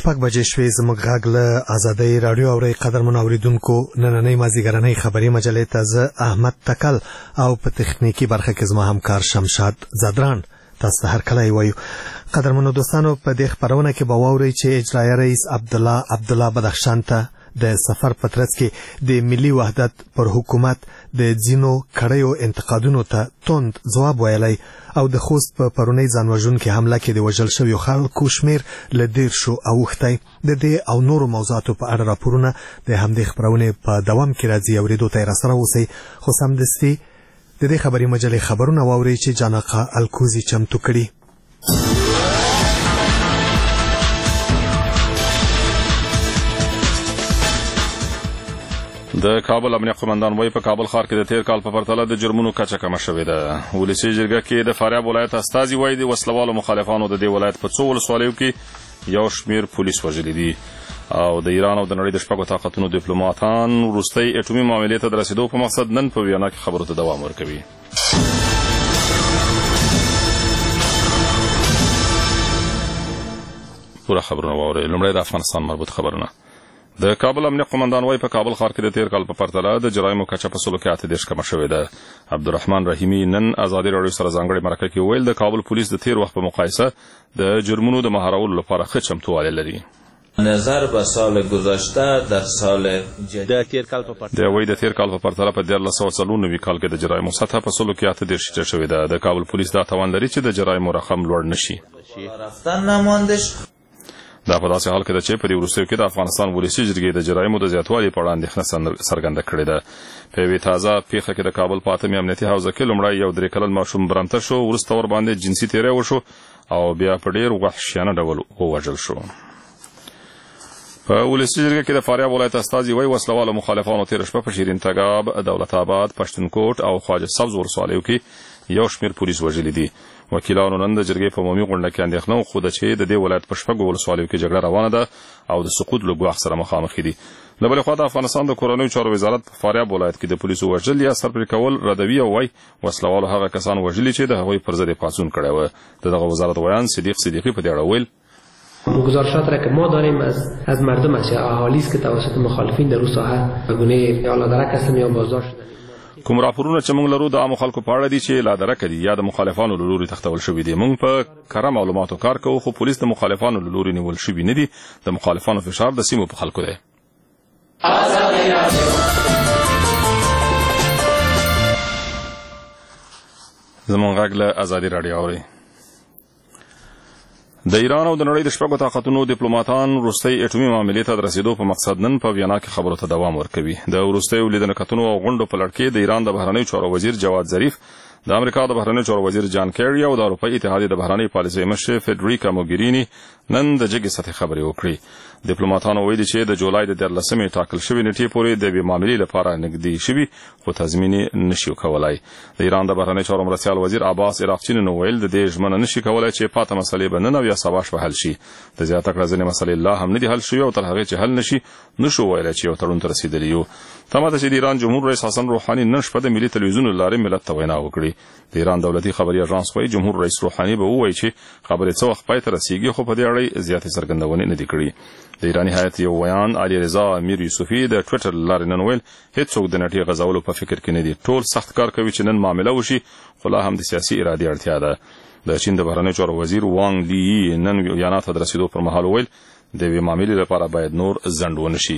شپږ بجې شوې. زموږ غږ له ازادۍ راډیو اورئ. قدرمنو اوریدونکو، نننۍ مازدیګرنۍ خبري مجلې ته زه احمد تکل او په تخنیکی برخه کې زما همکار شمشاد زدران تاسو ته هرکلی وایو. قدرمنو دوستانو، په دې خبرونه کې به واورئ چې اجرایه رئیس عبدالله بدخشان ته د سفر په ترڅ کې د ملي وحدت پر حکومت د ځینو کړیو انتقادونو ته توند ځواب ویلی او د خوست په پرونی ځانوژونکې حمله کې د وژل شویو خلکو شمیر له 10 اوښتی. د دې او نورو موضوعاتو په اړه راپورونه د همدې خبرونې په دوام کې راځي. اورېدو ته یې راسره اوسئ. خو سمدستي د دې خبري مجلې خبرونه واورئ چې جانقه الکوزي چمتو کړي. د کابل امنیه قومندان وایي په کابل ښار کې د تیر کال په پرتله د جرمونو کچه کمه شوې ده. ولسي جرګه کې د فاریاب ولایت استازي وایي د وسلوالو مخالفانو د دې ولایت په 2 ولسوالیو کې یو شمیر پولیس وژلي دي او د ایران او د نړۍ د شپږو طاقتونو ډیپلوماټان وروستۍ اټومي معاملې ته د رسیدو په مقصد نن په ویانا کې خبرو ته دوام ورکوي. پوره خبرونه واورئ. لومړی د افغانستان مربوط خبرونه. د کابل امنیه قومندان وایي په کابل ښار کې د تیر کال په پرتله د جرایمو کچه په 38 کمه شوې ده. عبدالرحمن رحیمي نن ازادي راډیو سره ځانګړې مرکه کې ویل د کابل پولیس د تیر وخت په مقایسه د جرمونو د مهارولو لپاره ښه چمتووالی لري. نظر به سال گذشته در سال د تیر کال په پرتله په 1394 کال کې د جرایمو سطح په 38 شوې ده. د کابل پولیس دا توان لري چې د جرایمو رقم لوړ نشي. رفتن نماندش دا په داسې حال کې ده چې په دې وروستیو کې د افغانستان ولسي جرګې د جرایمو د زیاتوالي په اړه اندېښنه څرګنده کړې ده. په یوې تازه پیښه کې د کابل په 8مې امنیتي حوزه کې لومړی یو 3 کلن ماشوم برمته شو، وروسته ورباندې جنسي تیری وشو او بیا په ډېر وحشیانه ډول ووژل شو. په ولسي جرګه کې د فاریاب ولایت استازي وایي وسلوالو مخالفانو تېره شپه په شیرین تګاب، دولت آباد، پښتونکوټ او خواجه سبز ولسوالیو کې یو شمیر پولیس وژلي دي. وکیلانو نن د جرګې په عمومي غونډه کې اندېښنه وښوده چې د دې ولایت په 6 ولسوالیو کې جګړه روانه ده او د سقوط له ګواښ سره مخامخ دي. له بلې خوا د افغانستان د کورنیو چارو وزارت په فاریاب ولایت کې د پولیسو وژل یا سرپرې کول ردوي او وایي وسلوالو هغه کسان وژلي چې د هغوی پر ضد یې پاڅون کړی و. د دغه وزارت ویان صدیق صدیقی په دې اړه ویل گزارشات را که ما داریم از مردم است یا اهالی است که توسط مخالفین در اون ساحه به گونه یا لادرک هستند یا بازداشت شدند. کوم راپورونه چې موږ لرو د عامو خلکو په اړه دي چې لادرک دي یا د مخالفانو له لوري تښتول شوي دي. موږ په کره معلوماتو کار کوو، خو پولیس د مخالفانو له لوري نیول شوي نه دي. د مخالفانو فشار د سیمو په خلکو دی. زموږ غږ له ازادي راډیو اورئ. د ایران او د نړۍ د شپږو طاقتونو ډیپلوماټان وروستۍ اټومي معاملې ته د رسیدو په مقصد نن په ویانا کې خبرو ته دوام ورکوي. د وروستیو لیدنکتونو او غونډو په لړ کې د ایران د بهرنیو چارو وزیر جواد ظریف، د امریکا د بهرنیو چارو وزیر جان کیری او د اروپایي اتحادیې د بهرنۍ پالیسۍ مشر فیډریکا موګریني نن د جګې سطحې خبرې وکړي. ډیپلوماټانو ویلي چې د جولای د 14مې ټاکل شوې نیټې پورې د یوې معاملې لپاره نږدې شوي، خو تضمین نشي کولای. د ایران د بهرنیو چارو مرستیال وزیر عباس عراقچي نن ویل د دې ژمنه نشي کولای چې پاته مسلې به نن او یا سبا شپه حل شي. د زیاته کړه ځینې مسلې لا هم نه دي حل شوي او تر هغې چې حل نشي نشو ویلی چې یو تړون ته رسېدلي یو. تمه ده چې د ایران جمهور رئیس حسن روحاني نن شپه د ملي تلویزیون له لارې ملت ته وینا وکړي. د ایران دولتي خبري اژانس وایي جمهور رئیس روحاني به ووایي چې خبرې څه وخت پای ته رسیږي، خو په دې اړه زیاتې څرګندونې نه دي کړي. د ایراني هیئت یو ویان علي رضا امیر یوسفي د ټویټر له لارې نن ویل هیڅوک د نټې غځولو په فکر کې نه دي. ټول سخت کار کوي چې نن معامله وشي، خو لا هم د سیاسي ارادې اړتیا ده. د چین د بهرنیو چارو وزیر وانګ لی نن ویانا ته د رسیدو پر مهال ویل د یوې معاملې لپاره باید نور ځنډ ونه شي.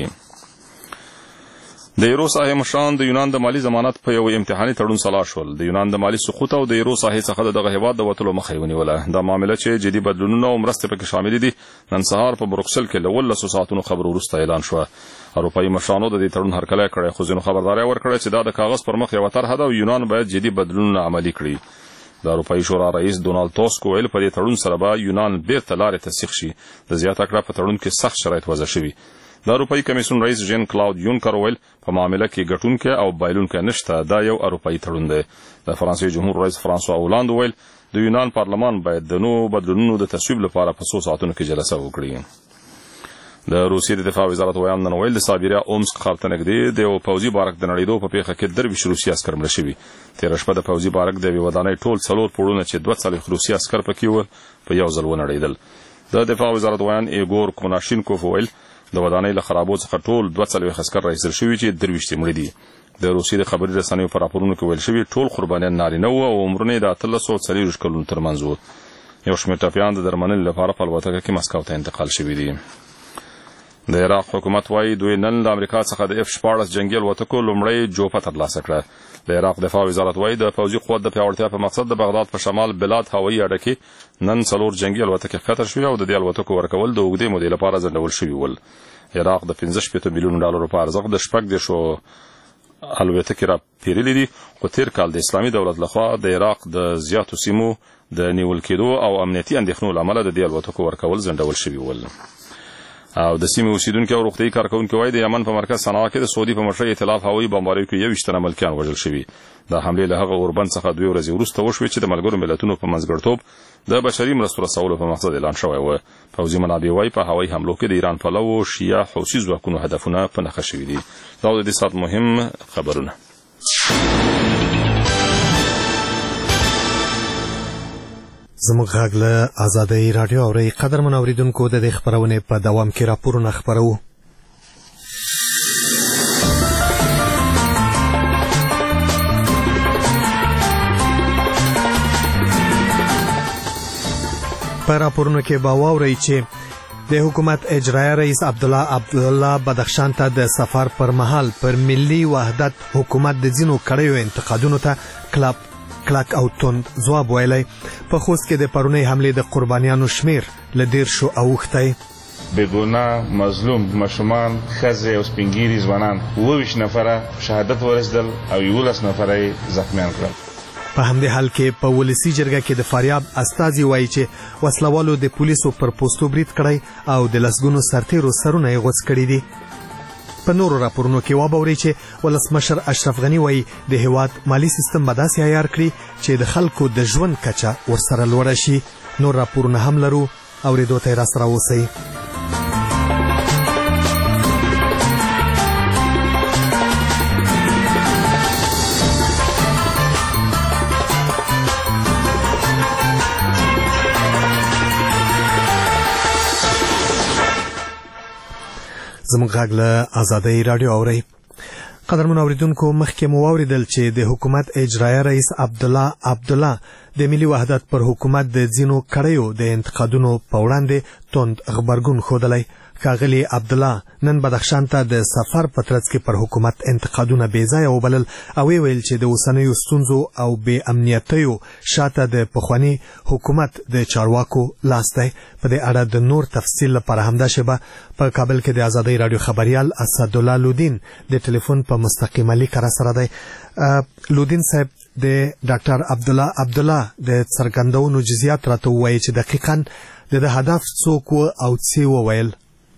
د ایرو ساحې مشران د یونان د مالي ضمانت په یو امتحاني تړون سلا شول. د یونان د مالي سقوط او د ایرو ساحې څخه دغه هیواد د وتلو مخه یې ونیوله. دا معامله چې جدي بدلونونه او مرستې پکې شامل دي نن سهار په بروکسل کې له 12 ساعتونو خبرو وروسته اعلان شوه. اروپایي مشرانو د دې تړون هرکلی کړی، خو ځینو خبرداری ورکړی چې دا د کاغذ پر مخ یوه طرحه ده او یونان باید جدي بدلونونه عملي کړي. د اروپایي شورا رئیس ډونالد ټاسک ویل په دې تړون سره به یونان بیرته لارې ته سیخ شي. د زیاته کړه په تړون کې سخت شرایط وضع شوي. د اروپایي کمیسیون رئیس جین کلاود یونکر ویل په معامله کې ګټونکی او بایلونکی نشته، دا یو اروپایي تړون دی. د فرانسې جمهور رئیس فرانسوا اولاند ویل د یونان پارلمان باید د نوو بدلونونو د تصویب لپاره په 100 ساعتونو کې جلسه وکړي. د روسیې د دفاع وزارت ویان نن ویل د سایبریا اومسک ښار ته نږدې د یو پوځي بارک د نړېدو په پیښه کې 23 روسي عسکر مړه شوي. تېره شپه د پوځي بارک د یوې ودانۍ ټول 4 پوړونه چې 42 روسي عسکر پکې وو په یو ځل ونړېدل. د دفاع وزارت ویان ایګور کوناشینکوف ویل د ودانۍ له خرابو څخه ټول 42 عسكر راایستل شوي چې 23 مړه دي. د روسیې د خبري رسنیو په راپورونو کې ویل شوي ټول قربانیان نارینه وو او عمرونه د 1340 کلونو ترمنځ وو. یو شمېر ټپیان د درملنې لپاره په الوتکه کې مسکو ته انتقال شوي دي. د عراق حکومت وايي دوی نن د امریکا څخه د F-14 جنگي الوتکو لومړی جوپه ترلاسه کړه. د عراق دفاع وزارت وايي د پوځي قوت د پیاوړتیا په مقصد د بغداد په شمال بلاد هوایي اډه کې نن 4 جنگي الوتکې ښکته شوې او د دې الوتکو ورکول د اوږدې مودې لپاره ځنډول شوي ول. عراق د 15 میلیون ډالرو په ارزښت د 14 الوتکې را پیرلې دي خو تیر کال د اسلامي دولت لخوا د عراق د زیاتو سیمو د نیول کېدو او امنیتي اندېښنو له امله د دې الوتکو ورکول ځنډول شوي ول. او د سیمې اوسیدونکو او روغتیايي کارکونکو وايي د یمن په مرکز صنعا کې د سعودي په مشرۍ ائتلاف هوایي بمباریو کې 21 تنه ملکیان وژل شوي. د حملې له هغه اوربند څخه 2 ورځې وروسته وشوې چې د ملګرو ملتونو په منځګړیتوب د بشري مرستو رسولو په مقصد اعلان شوی و. پوځي منابع وايي په هوایي حملو کې د ایران پلو شیعه حوثي ځواکونو هدفونه په نښه شوي دي. دا د دې سات مهم خبرونه. زموږ غږ له آزادۍ رادیو اوري قدرمن اوریدونکو د دې خبرونه په دوام کې راپورونه خبرو. په راپورونو کې به واورئ چې د حکومت اجرایي رئیس عبدالله بدخشان ته د سفر پر مهال پر ملي وحدت حکومت د ځینو کړیو انتقادونو ته کلک او تند ځواب ویلی. په خوست کې د پرونۍ حملې د قربانیانو شمیر له 10 اوښتی. بېګناه مظلوم ماشومان ښځې او سپینګیري ځوانان 22 نفره شهادت ورسېدل او 11 نفره یې زخمیان کړل. په همدې حال کې په ولسي جرګه کې د فاریاب استازي وایي چې وسلوالو د پولیسو پر پوستو برید کړی او د لسګونو سرتیرو سرونه یې غوڅ کړي دي. په نورو راپورونو کې واورئ چې ولسمشر اشرف غني وایي د هیواد مالی سیستم به داسې عیار کړي چې د خلکو د ژوند کچه ورسره لوړه شي. نور راپورونه هم لرو اورېدو ته یې راسره اوسئ. زموږ غږ له آزادۍ رادیو اوري. قدرمن اوریدونکو مخکې مو واوریدل چې د حکومت اجرایي رئیس عبدالله د ملي وحدت پر حکومت د ځینو کړیو د انتقادونو په وړاندې توند غبرګون ښودلی. ښاغلي عبدالله نن بدخشان ته د سفر په ترڅ کې پر حکومت انتقادونه بې ځایه وبلل او ویل چې د اوسنیو ستونزو او بې امنیتیو شاته د پخواني حکومت د چارواکو لاس دی. په دې اړه د نور تفصیل لپاره همدا شیبه په کابل کې د آزادۍ رادیو خبریال اسدالله لودین د ټلیفون په مستقیمه لیک را سره دی. لودین صاحب د ډاکټر عبدالله د څرګندونو جزئیات راته ووایي چې دقیقاً د هدف څوک او څه وویل.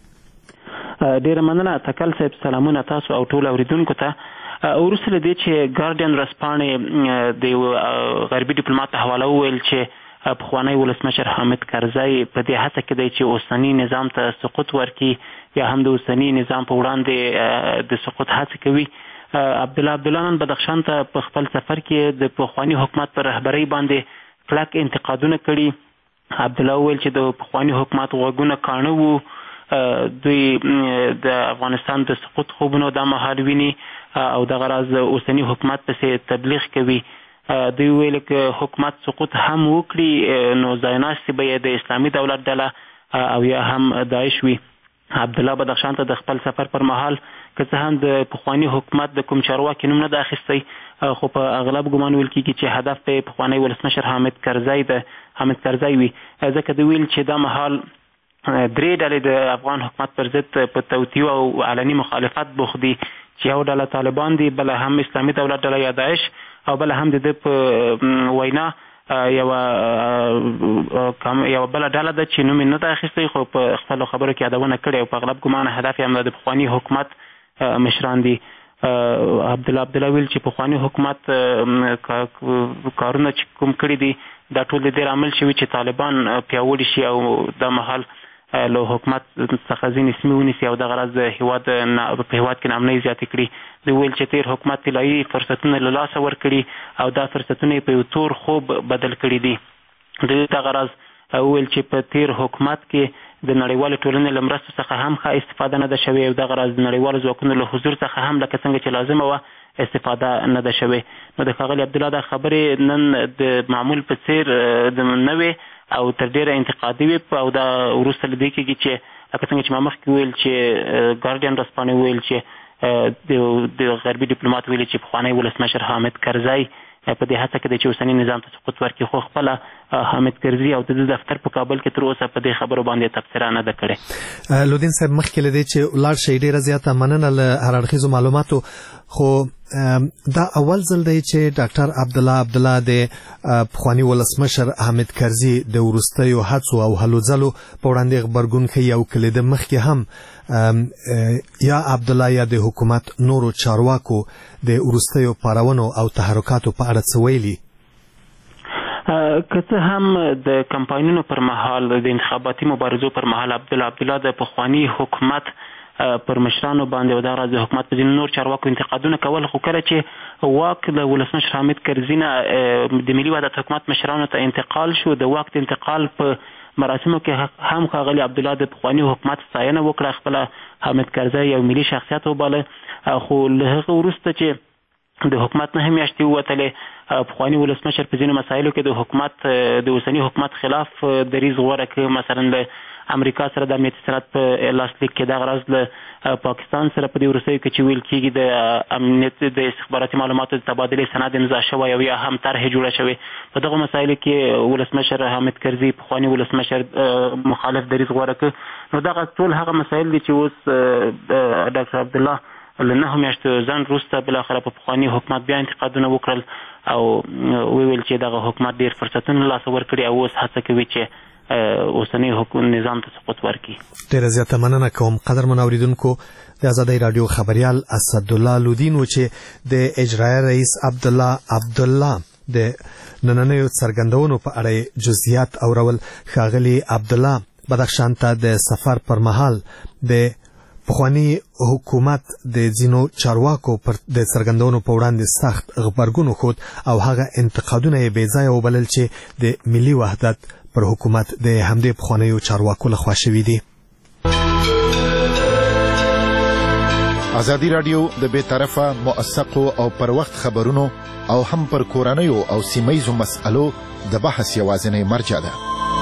ډیره مننه تکل صاحب. سلامونه تاسو او ټول اوریدونکو ته. وروسته له دې چې ګارډین ورځپاڼې د غربي ډیپلوماټ حواله وویل چې پخوانی ولسمشر حامد کرزی په دې هڅه کې دی چې اوسنی نظام ته سقوط ورکړي یا هم د اوسنی نظام په وړاندې د سقوط هڅه کوي. عبدالله نن بدخشان ته په خپل سفر کې د پخوانی حکومت پر رهبرۍ باندې کلک انتقادونه کړي. عبدالله وویل چې د پخوانی حکومت غوږونه کاڼه وو. دوی د افغانستان د سقوط خوبونه دا مهال ویني او دغه راز اوسنی حکومت پسې تبلیغ کوي. دوی ویل که حکومت سقوط هم وکړي نو ځایناستې به یې د اسلامي دولت ډله او یا هم داعش وي. عبدالله بدخشان ته د خپل سفر پر مهال که څه هم د پخواني حکومت د کوم چارواکي نوم نه ده اخیستی خو په اغلب ګمان ویل کېږي چې هدف به پخوانی ولسمشر حامد کرزی وي. ځکه دوی ویل چې دا مهال 3 ډلې د افغان حکومت پر ضد په توطیو او علني مخالفت بوخت دي چې یو ډله طالبان دي، بله هم اسلامي دولت ډله یا داعش او بله هم د په وینا یو بله ډله ده چې نوم یې نه ده اخیستی خو په خپلو خبرو کې یادونه کړې او په اغلب ګمان هدف یې هم د پخواني حکومت مشران دي. عبدالله ویل چې پخواني حکومت کارونه چې کوم کړي دي دا ټول د دې لامل شوي چې طالبان پیاوړي شي او دا مهال له حکومت څخه ځینې سیمې ونیسي او دغه راز په هېواد کې ناامنۍ زیاتې کړي. دوی ویل چې تېر حکومت طلایي فرصتونه له لاسه ورکړي او دا فرصتونه یې په یو تور خوب بدل کړي دي. دوی دغه راز ویل چې په تیر حکومت کې د نړیوالو ټولنې له مرستو څخه هم ښه استفاده نه ده شوې او دغه راز د نړیوالو ځواکونو له حضور څخه هم لکه څنګه چې لازمه وه استفاده نه ده شوې. نو د ښاغلي عبدالله دا خبرې نن د معمول په څیر د نوې او تر ډېره انتقادي وي او دا وروسته له دې کېږي چې لکه څنګه چې ما مخکې ویل چې ګارډین ورځپاڼې ویل چې د غربي ډیپلومات ویلي چې پخوانی ولسمشر حامد کرزی په دې هڅه کې چې اوسني نظام ته سقوط ورکړي، خو خپله حامد کرزي او د دفتر په کابل کې تر اوسه په دې خبرو باندې تبصره نه ده کړې. لودین صاحب مخکې له دې چې ولاړ شئ ډېره زیاته مننه له هر اړخیزو معلوماتو، خو دا اول ځل دی چې ډاکټر عبدالله د پخوانی ولسمشر حامد کرزي د وروستیو هڅو او هلو ځلو په وړاندې غبرګون ښیي او کله د مخکې هم یا عبدالله یا د حکومت نورو چارواکو د وروستیو پارونو او تحرکاتو په اړه څه ویلي؟ که څه هم د کمپاینونو پر مهال د انتخاباتي مبارزو پر مهال عبدالله د پخوانی حکومت پر مشرانو باندې او دا راز د حکومت په ځینو نور چارواکو انتقادونه کول، خو کله چې واک د ولسمشر حامد کرزي نه د ملي وحدت حکومت مشرانو ته انتقال شو، د واک د انتقال په مراسمو کې هم ښاغلي عبدالله د پخواني حکومت ستاینه وکړه، خپله حامد کرزي یو ملي شخصیت وباله، خو له هغه وروسته چې د حکومت نه هم میاشتې ووتلې پخواني ولسمشر په ځینو مسایلو کې د حکومت د اوسني حکومت خلاف دریځ غوره کړ، مثلا د امریکا سره د امنیتي صنعت په لاسلیک کې دغه راز له پاکستان سره په دې وروستیو کې چې ویل کېږي د امنیت د استخباراتي معلوماتو د تبادلې سند امضا شوی او یا هم طرحې جوړه شوې. په دغه مسایلو کې ولسمشر حامد کرزي پخواني ولسمشر مخالف دریځ غوره کړ. نو دغه ټول هغه مسایل دي چې اوس ډاکټر عبدالله له 9 میاشتو ځنډ وروسته بالاخره په پخواني حکومت بیا انتقادونه وکړل او ویل چې دغه حکومت ډېر فرصتونه لاس ورکړي او اوس هڅه کوي چې اوسنی حکومت نظام ته سقوط ورکړي. ډېره زیاته مننه کوم قدرمن اوریدونکو. د ازادۍ رادیو خبریال اسدالله لودین و چې د اجرایه رئیس عبدالله د نننیو څرګندونو په اړه جزئیات اورول. ښاغلي عبدالله بدخشان ته د سفر پر مهال د پخوانی حکومت د ځینو چارواکو پر د څرګندونو په وړاندې سخت غبرګون وښود او هغه انتقادونه یې بې ځایه وبلل چې د ملي وحدت پر حکومت د همدې پخوانیو چارواکو لخوا شوي دي. ازادي رادیو د بې طرفه موثقو او پر وخت خبرونو او هم پر کورنیو او سیمهیزو مسألو د بحث یوازینی مرجع ده.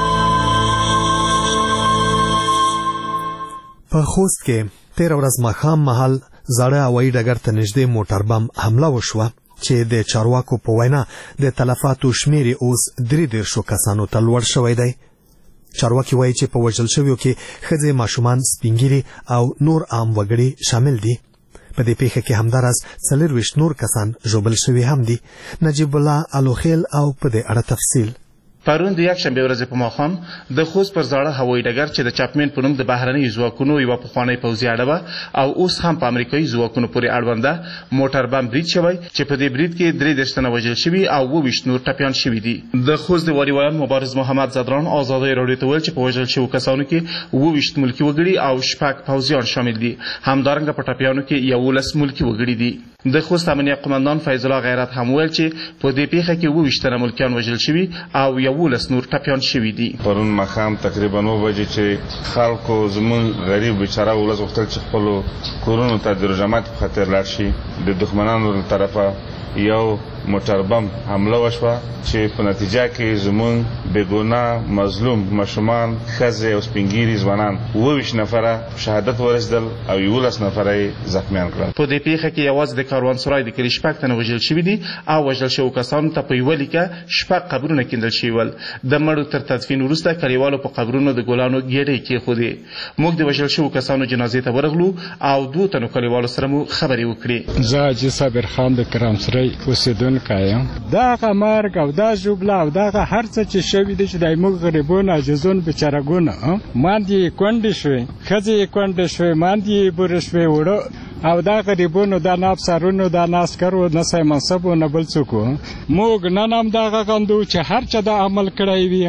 په خوست کې 13 ورځ ماښام مهال زاړه هوایي ډګر ته نږدې موټر بم حمله وشوه چې د چارواکو په وینا د تلفاتو شمیر اوس 33 کسانو ته لوړ شوی دی. چارواکي وایي چې په وژل شویو کې ښځې، ماشومان، سپینګیري او نور عام وګړي شامل دي. په دې پیښه کې همداراز 24 نور کسان ژوبل شوي هم دي. نجیب الله الوخیل او په دې اړه تفصیل. پرون د یکشنبه ورځې په ماښام د خوست پر زاړه هوایي ډګر چې د چاپمن په نوم د بهرني ځواکونو یوه پخوانۍ پوځي اډه وه او اوس هم په امریکایي ځواکونو پورې اړونده موټر بم برید شوی چې په دې برید کې 33 تنه وژل شوي او 22 نور ټپیان شوي دي. د خوست د والیوال مبارز محمد زدران ازادۍ راډیو ته ویل چې په وژل شوو کسانو کې 22 ملکي وګړي او 6 پوځیان شامل دي. همدارنګه په ټپیانو کې 11 ملکي وګړي دي. د خوست امنیه قومندان فیض الله غیرت هم ویل چې په دې پیښه کې 22 تنه ملکیان وژل شوي او 11 نور ټپیان شوي دي. پرون ماښام تقریبا 9 بجې چې خلکو زموږ غریب بیچاره ولس غوښتل چې خپلو کورونو ته د روژه په خاطر لاړ شي. د دښمنانو له طرفه یو موټر بم حمله وشوه چې په نتیجه کې زموږ بېګناه مظلوم ماشومان، ښځې او سپینګیري ځوانان 22 نفره شهادت ورسېدل او 11 نفره یې زخمیان کړل. په دې پیښه کې یوازې د کاروانسرای د کلي 6 تنه وژل شوي دي او وژل شوو کسانو ته په یوه لیکه 6 قبرونه کیندل شوي ول. د مړو تر تدفین وروسته کلیوالو په قبرونو د ګلانو ګېډۍ کېښودې. موږ د وژل شوو کسانو جنازې ته ورغلو او 2 تنو کلیوالو سره مو خبرې وکړې. زه حاجي صابر خان د کرامسرای اوسېدونکی یم. دغه مرګ او دا ژوبله او دغه هر څه چې شوي دي چې د موږ غریبون عاجزون بیچارهګونه ماندې یې کونډې شوې، ښځې یې کونډې شوې، ماندې یې بورې شوې، وړه او دا غریبونو دا نه افسرونو دا نه عسکرو نه سای منصبو نه بل څوک موږ نن هم دغه غندو چې هر چا دا عمل کړی وي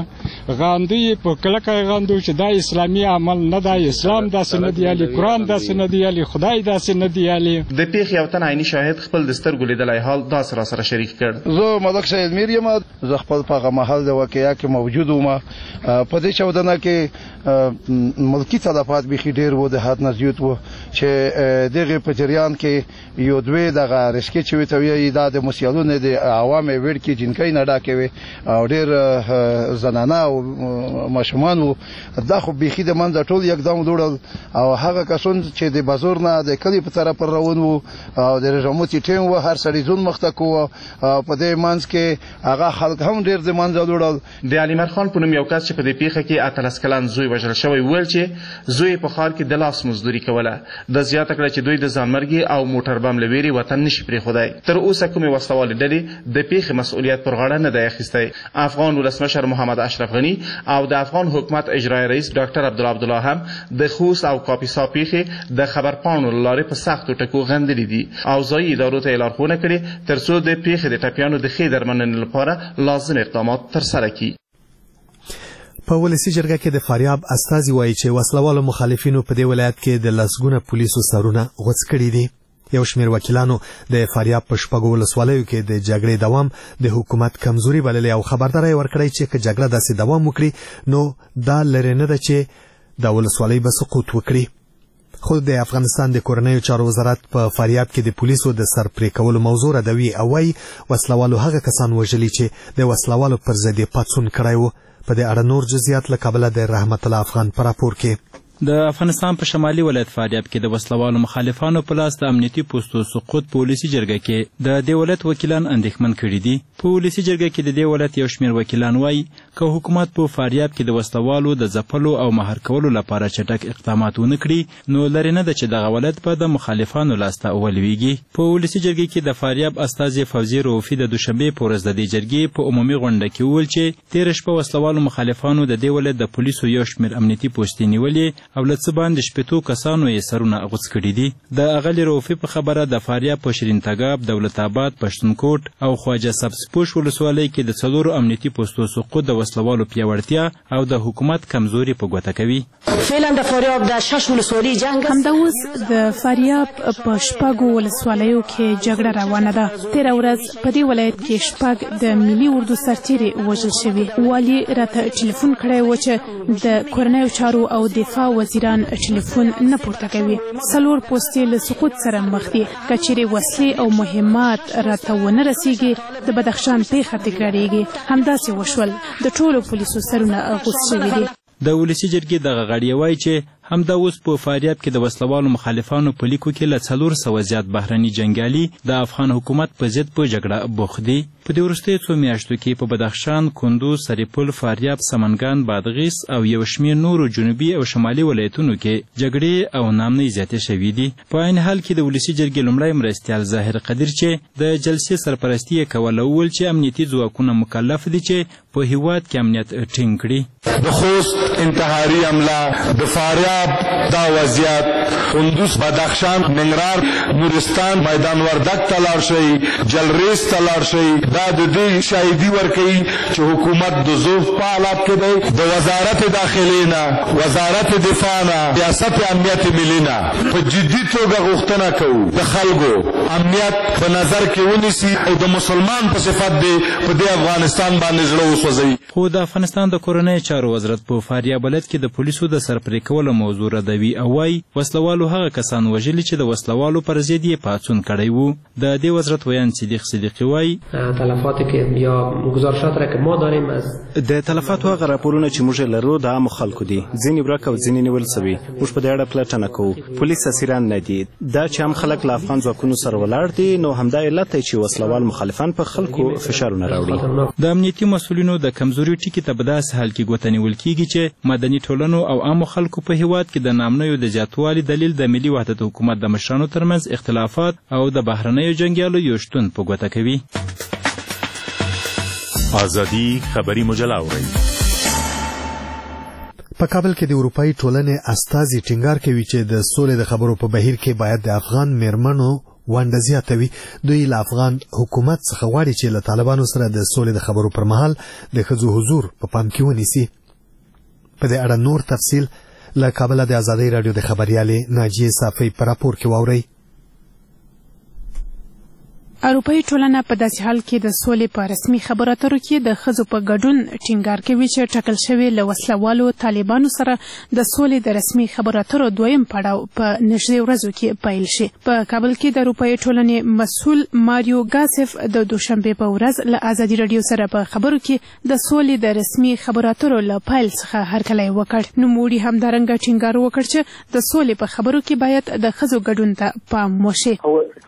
غاندوی په کلکه غاندو چې دا اسلامي عمل نه دا اسلام داسې نه دی علي قرآن داسې نه دی علي خدای داسې نه دی علي. د پیښې یو تن عیني شاهد خپل د سترګو لیدلی حال داسې راسره شریک کړ. زه ملک شهید میر یم. زه خپل په هغه مهال د واقعیا کې موجود وم. په دې چاودنه کې ملکي تلفات بیخي ډېر و، د حد نه زیات و چې دغه په جریان کې یو دوی دغه رسکې چې وي ته وایي دا د مسیالونو د عوامو ویډ کې جنکۍ نه ډاکې وي او ډېر زنانه او ماشومان وو. دا خو بیخي د منځه ټول یکدم دوړل او هغه کسان چې د بازار نه د کلي په طرف روان وو او د رژموتي ټیم و هر سړی ځون مخته کوو. په دې منځ کې هغه خلک هم ډېر د منځه دوړل. د علیمر خان په نوم یو کس چې په دې پیښه کې 18 کلن زوی وژل شوی ویل چې زوی په ښار کې د لاس مزدوري کوله. د زیاته کړه چې دوی د ځانمرګي او موټر بم له ویرې وطن نشي پرېښودی. تر اوسه کومې وسلوالې ډلې د پیښې مسؤلیت پر غاړه نه دی اخیستی. افغان ولسمشر محمد اشرف غني او د افغان حکومت اجرایي رئیس ډاکټر عبدالله هم د خوست او کاپیسا پیښې د خبرپاڼو له لارې په سختو ټکو غندلې دي او ځایي ادارو ته یې لارښوونه کړې تر څو د پیښې د ټپیانو د ښې درملنې لپاره لازم اقدامات ترسره کړي. په ولسی جرګه کې د فاریاب استازي وایي چې وسلوالو مخالفینو په دې ولایت کې د لسګونه پولیسو سرونه غوڅ کړي دي. یو شمېر وکیلانو د فاریاب په شپږو ولسوالیو کې د جګړې دوام د حکومت کمزوري بللې او خبرداری ورکړی چې که جګړه داسې دوام وکړي نو دا لرې نه ده چې د ولسوالۍ به سقوط وکړي. خو د افغانستان د کورنیو چارو وزارت په فاریاب کې د پولیسو د سر پرې کولو موضوع ردوي او وايي وسلوالو هغه کسان وژلي چې د وسلوالو پر ضد یې پاڅون کړی و. په دې اړه نور جزئیات له کابله د رحمت الله افغان په راپور کې. د افغانستان په شمالي ولایت فاریاب کې د وسلوالو مخالفانو په لاس د امنیتي پوستو سقوط په ولسي جرګه کې د دې ولایت وکیلان اندېښمن کړي دي. په ولسي جرګه کې د دې ولایت یو شمېر وکیلان وایي که حکومت په فاریاب کې د وسلوالو د ځپلو او مهار کولو لپاره چټک اقدامات ونه کړي نو لرې نه ده چې دغه ولایت به د مخالفانو لاسته ولویږي. په ولسي جرګه کې د فاریاب استازي فوزي روفي د دوشنبې په ورځ د دې جرګې په عمومي غونډه کې وویل چې تېره شپه وسلوالو مخالفانو د دې ولایت د پولیسو یو شمېر امنیتي پوستې نیولې او له څه باندې شپېتو کسانو یې سرونه غوڅ کړي دي. د اغلې روفي په خبره د فاریاب په شیرین تګاب، دولت آباد، پښتونکوټ او خواجه سبزپوش ولسوالۍ کې د 4 امنیتي پوستو سقوط د وسلوالو پیاوړتیا او د حکومت کمزوري په ګوته کوي. فعلا د فاریاب د 6 ولسوالۍ جنگ همدا اوس د فاریاب په شپږو ولسوالیو کې جګړه روانه ده. تېره ورځ په دې ولایت کې شپږ د ملي اردو سرتیري وژل شوي. والي راته ټلیفون کړی و چې د کورنیو چارو او دفاع وزیران ټلیفون نه پورته کوي. 4 پوستې له سقوط سره مخ دي. که چیرې وسلې او مهمات راته ونه رسیږي د بدخشان پیښه تکراریږي. همداسې وشول د ټولو پولیسو سرونه غوڅ شوي دي. د ولسي جرګې دغه غړي وایي چې همدا اوس په فاریاب کې د وسلوالو مخالفانو په لیکو کې له 400 زیات بهرني جنګیالي د افغان حکومت په ضد په جګړه بوخت دي. په دې وروستیو څو میاشتو کې په بدخشان، کندوز، سرپل، فاریاب، سمنګان، بادغیس او یو شمېر نورو جنوبي او شمالي ولایتونو کې جګړې او نامنۍ زیاتې شوي دي. په عین حال کې د ولسي جرګې لومړی مرستیال ظاهر قدیر چې د جلسې سرپرستي یې کوله وویل چې امنیتي ځواکونه مکلف دي چې په هیواد کې امنیت ټینګ کړي. د خوست انتحاري حمله، د فاریاب دا وضعیت، کندوز، بدخشان، ننګرهار، نورستان، میدان وردک ته لاړ شئ، جلریز ته لاړ شئ. دا د دې شاهدي ورکوي چې حکومت د ضعف په حالات کې دی. د وزارت داخلې نه، وزارت دفاع نه، ریاست امنیت ملي نه په جدي توګه غوښتنه کوو د خلکو امنیت په نظر کې ونیسي او د مسلمان په صفت دی په دې افغانستان باندې زړه وسوځوي. خو د افغانستان د کورنیو چارو وزارت په فاریاب ولایت کې د پولیسو د سر پرې کولو موضوع ردوي او وايي وسلوالو هغه کسان وژلي چې د وسلوالو پر ضد یې پاڅون کړی و. د دې وزارت ویان صدیقی وایي تلفاتی که یا گزارشات را که ما داریم از د تلفاتو هغه راپورونه چې موږ لرو د عامو خلکو دي. ځینې ورک او ځینې نیول سوي. موږ په دې اړه پلټنه کوو. پولیس اسیران نه دي. دا چې هم خلک له افغان ځواکونو سره ولاړ دي نو همدا علت دی چې وسلوال مخالفان په خلکو فشارونه راوړي. د امنیتي مسؤلینو د کمزوري ټکي ته په داسې حال کې ګوته نیول کیږي چې مدني ټولنو او عامو خلکو په هیواد کې د نامنیو د زیاتوالي دلیل د ملي وحدت حکومت د مشرانو ترمنځ اختلافات او د بهرنیو جنګیالو یو شتون په ګوته کوي. ازادي خبري مجله اوري. په کابل کې د اروپאי ټولنې استازي ټینګار کوي چې د سولې د خبرو په بهیر کې باید د افغان میرمنو ونډه زیاتوي. دوی له افغان حکومت څخه غواړي چې له طالبانو سره د سولې د خبرو پر مهال د ښځو حضور په پام کې ونیسي. په دې اړه نور تفصیل له کابل د آزادۍ رادیو د خبريالې ناجیه صافی په راپور کې واورئ. اروپایي ټولنه په داسې حال کې د سولې په رسمي خبرو اترو کې د ښځو په ګډون ټینګار کوي چې ټاکل شوی له وسلوالو طالبانو سره د سولې د رسمي خبرو اترو دویم پړاو په نږدې ورځو کې پیل شي. په کابل کې د اروپایي ټولنې مسؤل ماریو ګاسف د دوشنبه په ورځ له آزادي رادیو سره په خبرو کې د سولې د رسمي خبرو اترو له پیل څخه هرکلی وکړ. نوموړي همدارنګه ټینګار وکړ چې د سولې په خبرو کې باید د ښځو ګډون ته پام وشي.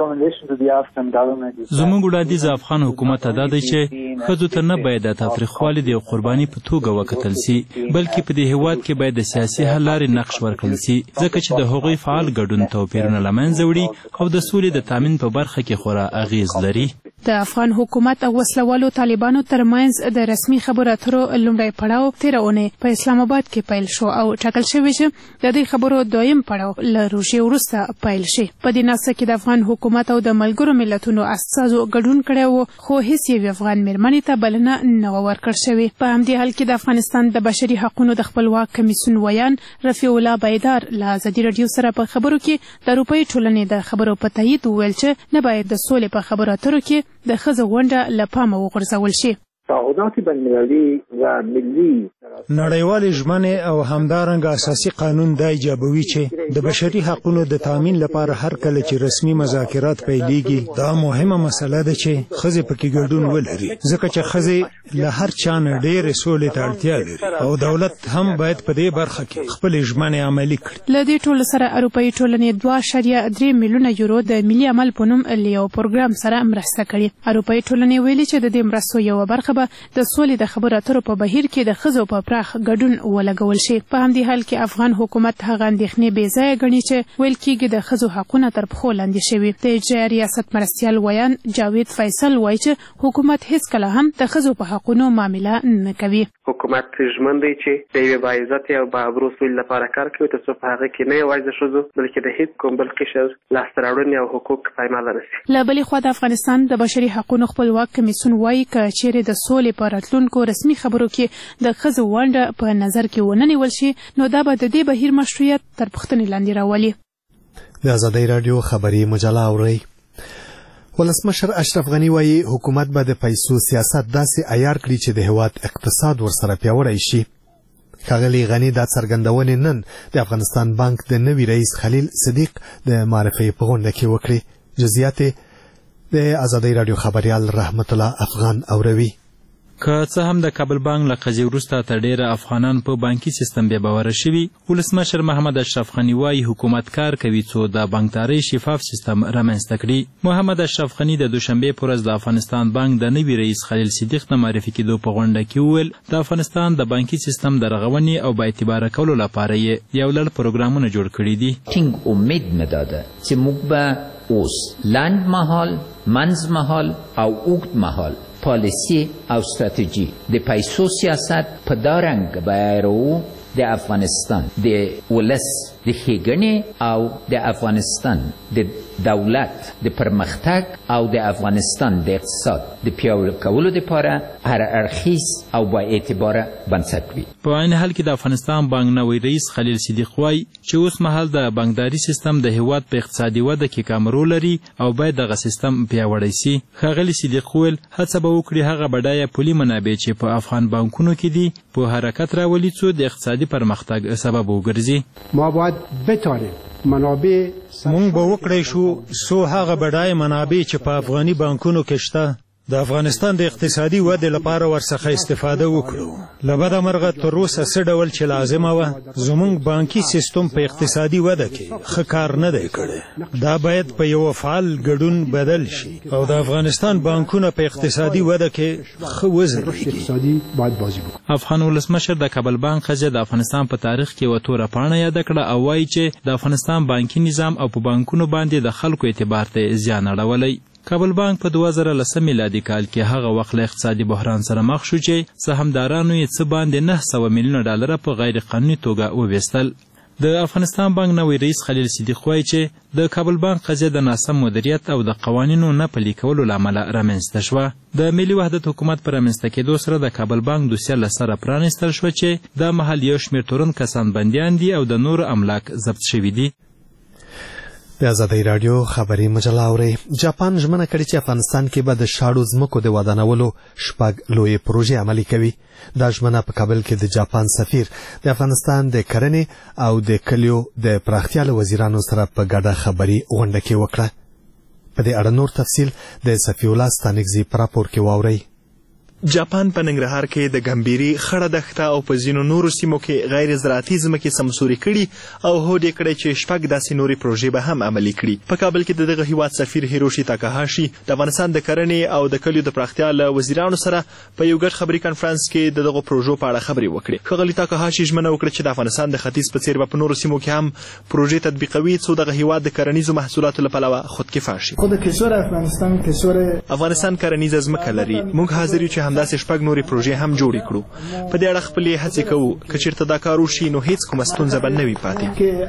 زموږ وړاندیز افغان حکومت ته دا دی چې ښځو ته نه باید د تاوتریخوالي د قرباني په توګه وکتل سي، بلکې په دې هیواد کې باید د سیاسي حل لارې نقش ورکړل سي، ځکه چې د هغوی فعال ګډون توپیرونه له منځه وړي او د سولې د تامین په برخه کې خورا اغیز لري. د افغان حکومت او وسلوالو طالبانو ترمنځ د رسمي خبرو اترو لومړی پړاو تېره اونۍ په اسلام آباد کې پیل شو او ټاکل شوی چې د دې خبرو دویم پړاو له روژې وروسته پیل شي. په دې ناسته کې د افغان حکومت او د ملګرو ملتونو استازو ګډون کړی و، خو هیڅ یوې افغان میرمنې ته بلنه نه وه ورکړل شوې. په همدې حال کې د افغانستان د بشري حقونو د خپلواک کمیسیون ویان رفیع الله بیدار له آزادي رادیو سره په خبرو کې د اروپایي ټولنې د خبرو په تایید وویل چې نه باید د سولې په خبرو اترو کې د ښځو ونډه له پامه وغورځول شي. تعهدات بین‌المللي و ملي نړیوالې ژمنې او همدارنګه اساسي قانون دا ایجابوي چې د بشري حقوقو د تامین لپاره هر کله چې رسمي مذاکرات پیلېږي دا مهمه مسله ده چې ښځې پکې ګډون ولري، ځکه چې ښځې له هر چا نه ډېرې سولې ته اړتیا لري او دولت هم باید په دې برخه کې خپلې ژمنې عملي کړي. له دې ټولو سره اروپایي ټولنې 2.3 میلیونه یورو د ملي عمل په نوم له یو پروګرام سره مرسته کړې. اروپایي ټولنې ویلي چې د دې مرستو یوه برخه به د سولې د خبرو اترو په بهیر کې د ښځو په پراخ ګډون ولګول شي. په همدې حال کې افغان حکومت هغه اندېښنې بې ځایه ګڼي چې ویل کېږي د ښځو حقونه تر پښو لاندې شوي. د اجرایه ریاست مرستیال ویان جاوید فیصل وایي چې حکومت هیڅکله هم د ښځو په حقونو معامله نه کوي. حکومت ژمن دی چې د یوې باعزتې او باابرو سولې لپاره کار کوي، تر څو په هغه کې نه یوازې د ښځو بلکې د هیڅ کوم بل قشر لاسته راوړنې او حقوق پایماله نه شي. له بلې خوا د افغانستان د بشري حقونو خپلواک کمیسیون وایي که چیرې د سولې په راتلونکو رسمي خبرو کې د ښځو ونډه په نظر کې ونه نیول شي نو دا به د دې بهیر مشروعیت تر پوښتنې لاندې راولي. د آزادۍ رادیو خبري مجله اورئ. ولسمشر اشرف غنی وایي حکومت به د پیسو سیاست داسې عیار کړي چې د هیواد اقتصاد ورسره پیاوړی شي. ښاغلي غنی دا څرګندونې نن د افغانستان بانک د نوي رئیس خلیل صدیق د معرفي په غونډه کې وکړې. جزئیات د آزادۍ رادیو خبريال رحمت الله افغان اوروي. که څه هم د کابل بانک له قضیې وروسته تر ډیره افغانان په بانکي سیستم بې باوره شوي، ولسمشر محمد اشرف غني وایي حکومت کار کوي څو د بانکدارۍ شفاف سیستم رامنځته کړي. محمد اشرف غني د دوشنبې په ورځ د افغانستان بانک د نوي رئیس خلیل صدیق د معرفي کېدو په غونډه کې وویل د افغانستان د بانکي سیستم د رغونې او بااعتباره کولو لپاره یې یو لړ پروګرامونه جوړ کړي دي. ټینګ امید مې داده چې موږ به اوس لنډ مهال، منځ مهال او اوږد مهال پالیسی او استراتیجی د پیسو سیاست په دا رنګ بیارو د افغانستان د ولس د ښېګڼې او د افغانستان د دولت د پرمختګ او د افغانستان د اقتصاد د پیاوړي کولو لپاره هر اړخیز او با اعتباره بنسټ وي. په عین حال کې د افغانستان بانک نوی رئیس خلیل صدیق وایي چې اوس مهال د بانکداري سیستم د هیواد په اقتصادي وده کې کم رول لري او باید دغه سیستم پیاوړی سي. ښاغلي صدیق وویل هڅه به وکړي هغه بډایه پولي منابع چې په افغان بانکونو کې دي په حرکت راولي څو د اقتصادي پرمختګ سبب وګرځي. ما باید بتاریم منابع مونږ به وکړی شو څو هغه بډایه منابع چې په افغاني بانکونو کې شته د افغانستان د اقتصادي ودې لپاره ورڅخه استفاده وکړو. له بده مرغه تر اوسه څه ډول چې لازمه وه زموږ بانکي سیستم په اقتصادي وده کې ښه کار نه دی کړی. دا باید په یو فعال ګډون بدل شي او د افغانستان بانکونه په اقتصادي وده کې ښه وځلېږي. افغان ولسمشر د کابل بانک قضیه د افغانستان په تاریخ کې یوه توره پاڼه یاده کړه او وایي چې د افغانستان بانکي نظام او په بانکونو باندې د خلکو اعتبار ته زیان اړولی. کابل بانک په 2010 میلادي کال کې هغه وخت له اقتصادي بحران سره مخ شو چې سهامدارانو یې څه باندې $900 میلیونه په غیر قانوني توګه وویستل. د افغانستان بانک نوی رئیس خلیل صدیق وایي چې د کابل بانک قضیه د ناسم مدیریت او د قوانینو نه پلي کولو له امله رامنځته شوه. د ملي وحدت حکومت په رامنځته کېدو سره د کابل بانک دوسیه له سره پرانیستل شوه چې دا مهال یو شمېر تورن کسان بندیان دي او د نورو املاک ضبط شوي دي. د ازادۍ راډیو خبري مجله اورئ. جاپان ژمنه کړې چې افغانستان کې به د شاړو ځمکو د ودانولو 6 لویې پروژې عملي کوي. دا ژمنه په کابل کې د جاپان سفیر د افغانستان د کرنې او د کلیو د پراختیا له وزیرانو سره په ګډه خبري غونډه کې وکړه. په دې اړه نور تفصیل د صفی الله ستانکزي په راپور کې واورئ. جاپان په ننګرهار کې د ګمبيري خړه دښته او په ځینو نورو سیمو کې غیر زراعتي ځمکې سمسوري کړي او هوډ یې کړی چې 6 داسې نورې پروژې به هم عملي کړي. په کابل کې د دغه هیواد سفیر هیروشي تاکاهاشي د افغانستان د کرنې او د کلیو د پراختیا له وزیرانو سره په یو ګډ خبري کانفرنس کې دغه پروژو په اړه خبرې وکړې. ښاغلي تاکاهاشي ژمنه وکړه چې د افغانستان د ختیځ په څیر په نورو سیمو کې هم پروژې تطبیقوي څو دغه هیواد د کرنیزو محصولاتو له پلوه خودکفا شي. افغانستان کرنیزه ځمکه لري. موږ حاضر یو چې همداسې 6 نورې پروژې هم جوړې کړو. په دې اړه خپلې هڅې کوو که چېرته دا کار وشي نو هیڅ کومه ستونزه به نه وي پاتې.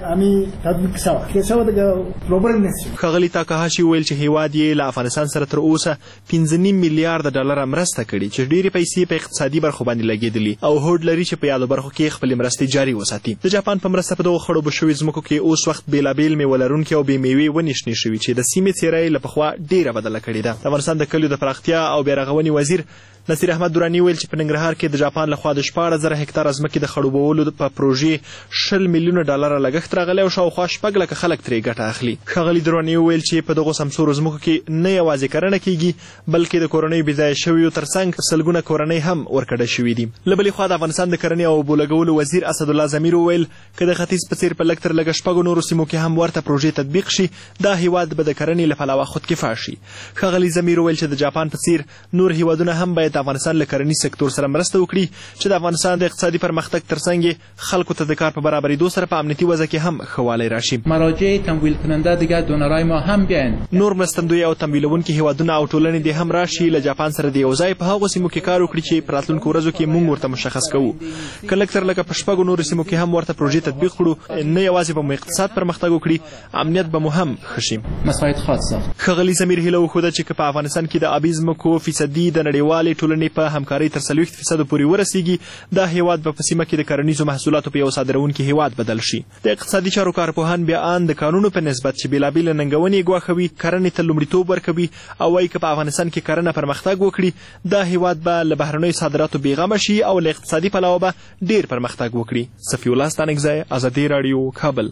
ښاغلي تاکاهاشي وویل چې هیواد یې له افغانستان سره تر اوسه 15.5 میلیارډ ډالره مرسته کړې چې ډېرې پیسې په اقتصادي برخو باندې لګېدلي او هوډ لري چې په یادو برخو کې خپلې مرستې جاري وساتي. د جاپان په مرسته په دغو خړوبو شویو ځمکو کې اوس وخت بېلابېل میوه لرونکي او بې میوې ونې شنې شوي چې د سیمې څېره یې له پخوا ډېره بدله کړې ده. د افغانستان د کلیو د پراختیا او بیارغونې وزیر نصیر احمد درانی ویل چې په ننګرهار کې د جاپان لخوا د 14,000 هکتاره ځمکې د خړوبولو په پروژې 20 میلیونه ډالر لګښت راغلی او شاوخوا 6 لکه خلک ترې ګټه اخلي. ښاغلي درانی ویل چې په دغو سمسورو ځمکو کې نه یوازې کرنه کیږي بلکې د کورنۍ بېځایه شویو ترڅنګ سلګونه کورنۍ هم ورکړه شوي دي. له بلې خوا د افغانستان د کرنې او اوبو لګولو وزیر اسدالله ضمیر وویل که د ختیځ په څیر په لږ تر لږه 6 نورو سیمو کې هم ورته پروژې تطبیق شي دا هیواد به د کرنې له پلوه خودکفا شي. ښاغلي ضمیر وویل چې د جاپان په څیر نور هیوادونه هم باید د افغانستان له کرنې سکتور سره مرسته وکړي چې د افغانستان د اقتصادي پرمختګ ترڅنګ خلکو ته د کار په برابرېدو سره په امنیتي وضع کې هم ښه والی راشي. مراجع تمویل کننده دیگه دونرای ما هم بیاین. نور مرستندوی او تمویلونکي هیوادونه او ټولنې دې هم راشي له جاپان سره د یو ځای په هغو سیمو کې کار وکړي چې په راتلونکو ورځو کې موږ ورته مشخص کوو. که لږ تر لږه په 6 نورو سیمو کې هم ورته پروژې تطبیق کړو نه یوازې به مو اقتصاد پرمختګ وکړي امنیت به مو هم ښه شي. مساعد خاص ساخت. ښاغلي ضمیر هیله وښوده چې که په افغانستان کې د آبي ځمکو فیصدي د نړیوالې ټولنې په همکارۍ تر 40% پورې ورسیږي دا هیواد به په سیمه کې د کرنیزو محصولاتو په یو صادروونکي هیواد بدل شي. د اقتصادي چارو کارپوهان بیا ان د قانونو په نسبت چې بېلابېلې ننګونې ګواښوي کرنې ته لومړیتوب ورکوي او وایي که په افغانستان کې کرنه پرمختګ وکړي دا هیواد به له بهرنیو صادراتو بېغمه شي او له اقتصادي پلوه به ډېر پرمختګ وکړي. صفی الله ستانکزی، ازادي راډیو، کابل.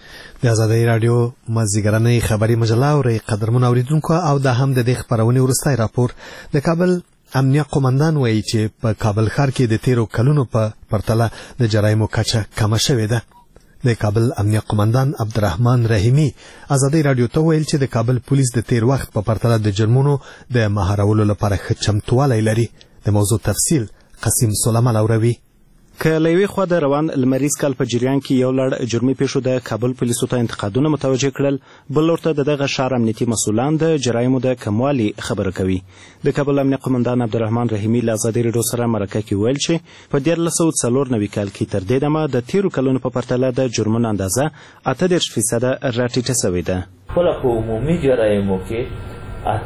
د ازادۍ راډیو مازدیګرنۍ خبري مجله اورئ. قدرمنو اورېدونکو او دا هم د دې خپرونې وروستی راپور. د کابل امنیه قومندان وایي چې په کابل ښار کې د تیرو کلونو په پرتله د جرایمو کچه کمه شوې ده. د کابل امنیه قومندان عبدالرحمن رحیمي ازادۍ راډیو ته ویل چې د کابل پولیس د تیر وخت په پرتله د جرمونو د مهارولو لپاره ښه چمتوالی لري. د موضوع تفصیل قسیم سلیمان اوروي. که له یوې خوا د روان لمریز کال په جریان کې یو لړ جرمي پیښو د کابل پولیسو ته انتقادونه متوجه کړل، بل لور ته د دغه ښار امنیتي مسؤلان د جرایمو د کموالي خبره کوي. د کابل امنیه قومندان عبدالرحمن رحیمي له ازادۍ راډیو سره مرکه کې ویل چې په 1994 کال کې تر دې دمه د تیرو کلونو په پرتله د جرمونو اندازه 38% راټیټه سوې ده. خپله په عمومي جرایمو کې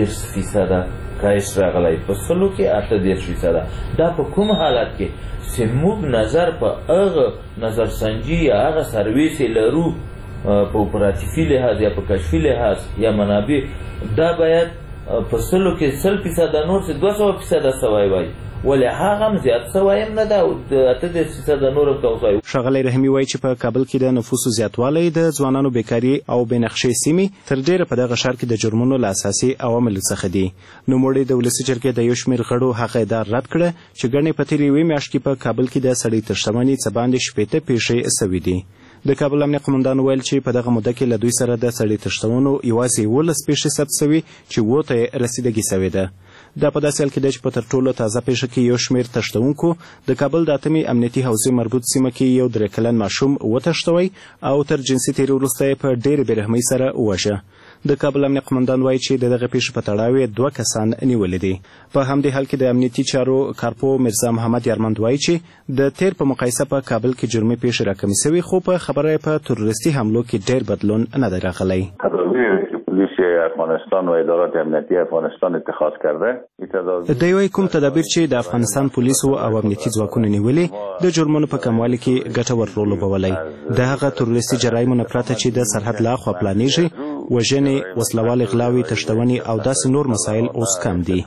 38% کاهش راغلی، په سلو کې 38%. دا په کوم حالت کې چې موږ نظر په هغه نظرسنجي یا هغه سرویس لرو په اپراتیفي لحاظ یا په کشفي لحاظ یا منابع دا باید په سلو کې 100% نور چې 200% سوی وای ولې هغه هم زیات سوی هم نه ده او 38% نور هم توسوی. ښاغلی رحیمي وایي چې په کابل کې د نفوسو زیاتوالی د ځوانانو بیکاري او بېنقشې سیمې تر ډېره په دغه ښار کې د جرمونو له اساسي عواملو څخه دي. نوموړي د ولسي جرګې د یو شمېر غړو هغه ادعا رد کړه چې ګڼې په تېرې یوې میاشت کې په کابل کې د سړي تر شتمنۍ څه باندې 60 پیښې سوي دي. د کابل امنیه قومندان ویل چې په دغه موده کې له دوی سره د سړي تر شتمنو یوازې 11 پیښې ثبت سوي چې 7 ته یې رسیدګي سوې ده. دا په داسې حال کې دی چې په تر ټولو تازه پیښه کې یو شمېر تښتونکو د کابل د اتمې امنیتي حوزې مربوط سیمه کې یو 3 کلن ماشوم وتښتوی او تر جنسي تېري وروسته یې په ډېرې بېرحمۍ سره ووژه. د کابل امنیه قمندان وایي چې د دغه پیښې په تړاو یې 2 کسان نیولي دي. په همدې حال کې د امنیتي چارو کارپو مرزا محمد یارمند وایي چې د تیر په مقایسه په کابل کې جرمي پیښې راکمې سوي، خو په خبره په تروریستي حملو کې ډېر بدلون نه دی راغلی. پلیس افغانستان و ادارات امنیتی افغانستان اتخاذ کرده. دی وايي کوم تدابیر چې د افغانستان پولیسو او امنیتي ځواکونو نیولي د جرمونو په کموالي کې ګټور رول لوبولی. د هغه تروریستي جرایمو نه پرته چې د سرحد له خوا پلانیږي، وژنې، وسلوال اغلاوې، تښتونې او داسې نور مسایل اوس کم دي.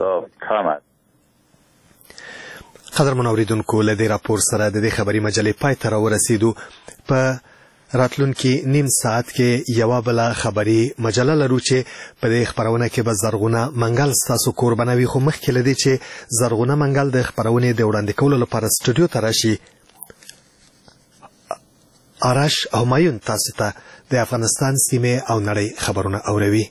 قدرمن اوریدونکو، له دې راپور سره د دې خبري مجلې پای ته راورسېدو. په راتلونکي نیم ساعت کې یوه بله خبري مجله لرو چې په دې خبرونه کې به زرغونه منګل ستاسو کور بنوي. خو مخکې له دې چې زرغونه منګل د خبرونې د وړاندې کولو لپاره سټوډیو ته راشي، آرش همایون تاسو ته د افغانستان سیمې او نړۍ خبرونه اوروي.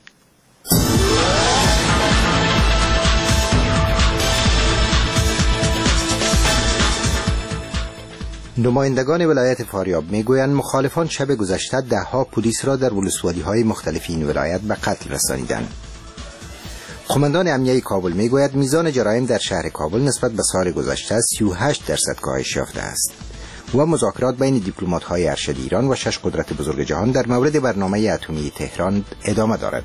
نمایندگان ولایت فاریاب میگویند مخالفان شب گذشته 10 پلیس را در ولسوالی‌های مختلف این ولایت به قتل رسانیدند. قماندان امنیه کابل میگوید میزان جرایم در شهر کابل نسبت به سال گذشته 38% کاهش یافته است و مذاکرات بین دیپلمات‌های ارشد ایران و 6 قدرت بزرگ جهان در مورد برنامه اتمی تهران ادامه دارد.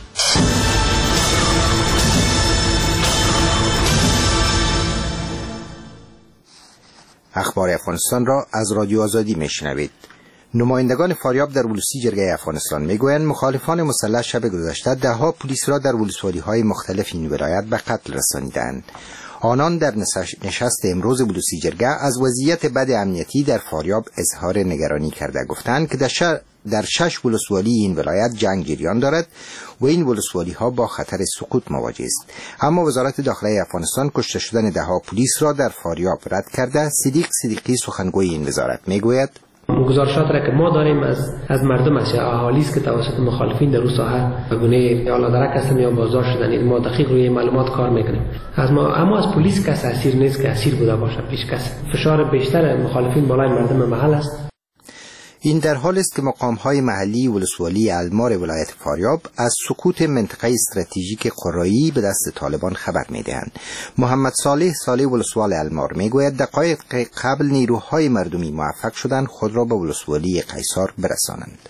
اخبار افغانستان را از رادیو آزادی میشنوید. نمایندگان فاریاب در ولسی جرگه افغانستان میگویند مخالفان مسلح شب گذشته 10 پلیس را در ولسوالی‌های مختلف این ولایت به قتل رسانیدند. آنان در نشست امروز ولسی جرگه از وضعیت بد امنیتی در فاریاب اظهار نگرانی کرده، گفتند که در 6 ولسوالی این ولایت جنگ جریان دارد و این ولسوالی ها با خطر سقوط مواجه است. اما وزارت داخله افغانستان کشته شدن 10 پلیس را در فاریاب رد کرده. صدیق صدیقی سخنگوی این وزارت میگوید گزارشات را که ما داریم از مردم است یا اهالی است که توسط مخالفین در اون ساحه به گونه یا لادرک هستن یا بازداشت شدن، ما دقیق روی معلومات کار میکنیم. اما از پلیس کس اسیر نیست که اسیر بوده باشه. پیش کس فشار بیشتر مخالفین بالای مردم محل است. این در حال است که مقام‌های محلی ولسوالی المار ولایت فاریاب از سقوط منطقه استراتژیک قرایی به دست طالبان خبر می‌دهند. محمد صالح ولسوال المار میگوید دقایق قبل نیروهای مردمی موفق شدند خود را به ولسوالی قیصار برسانند.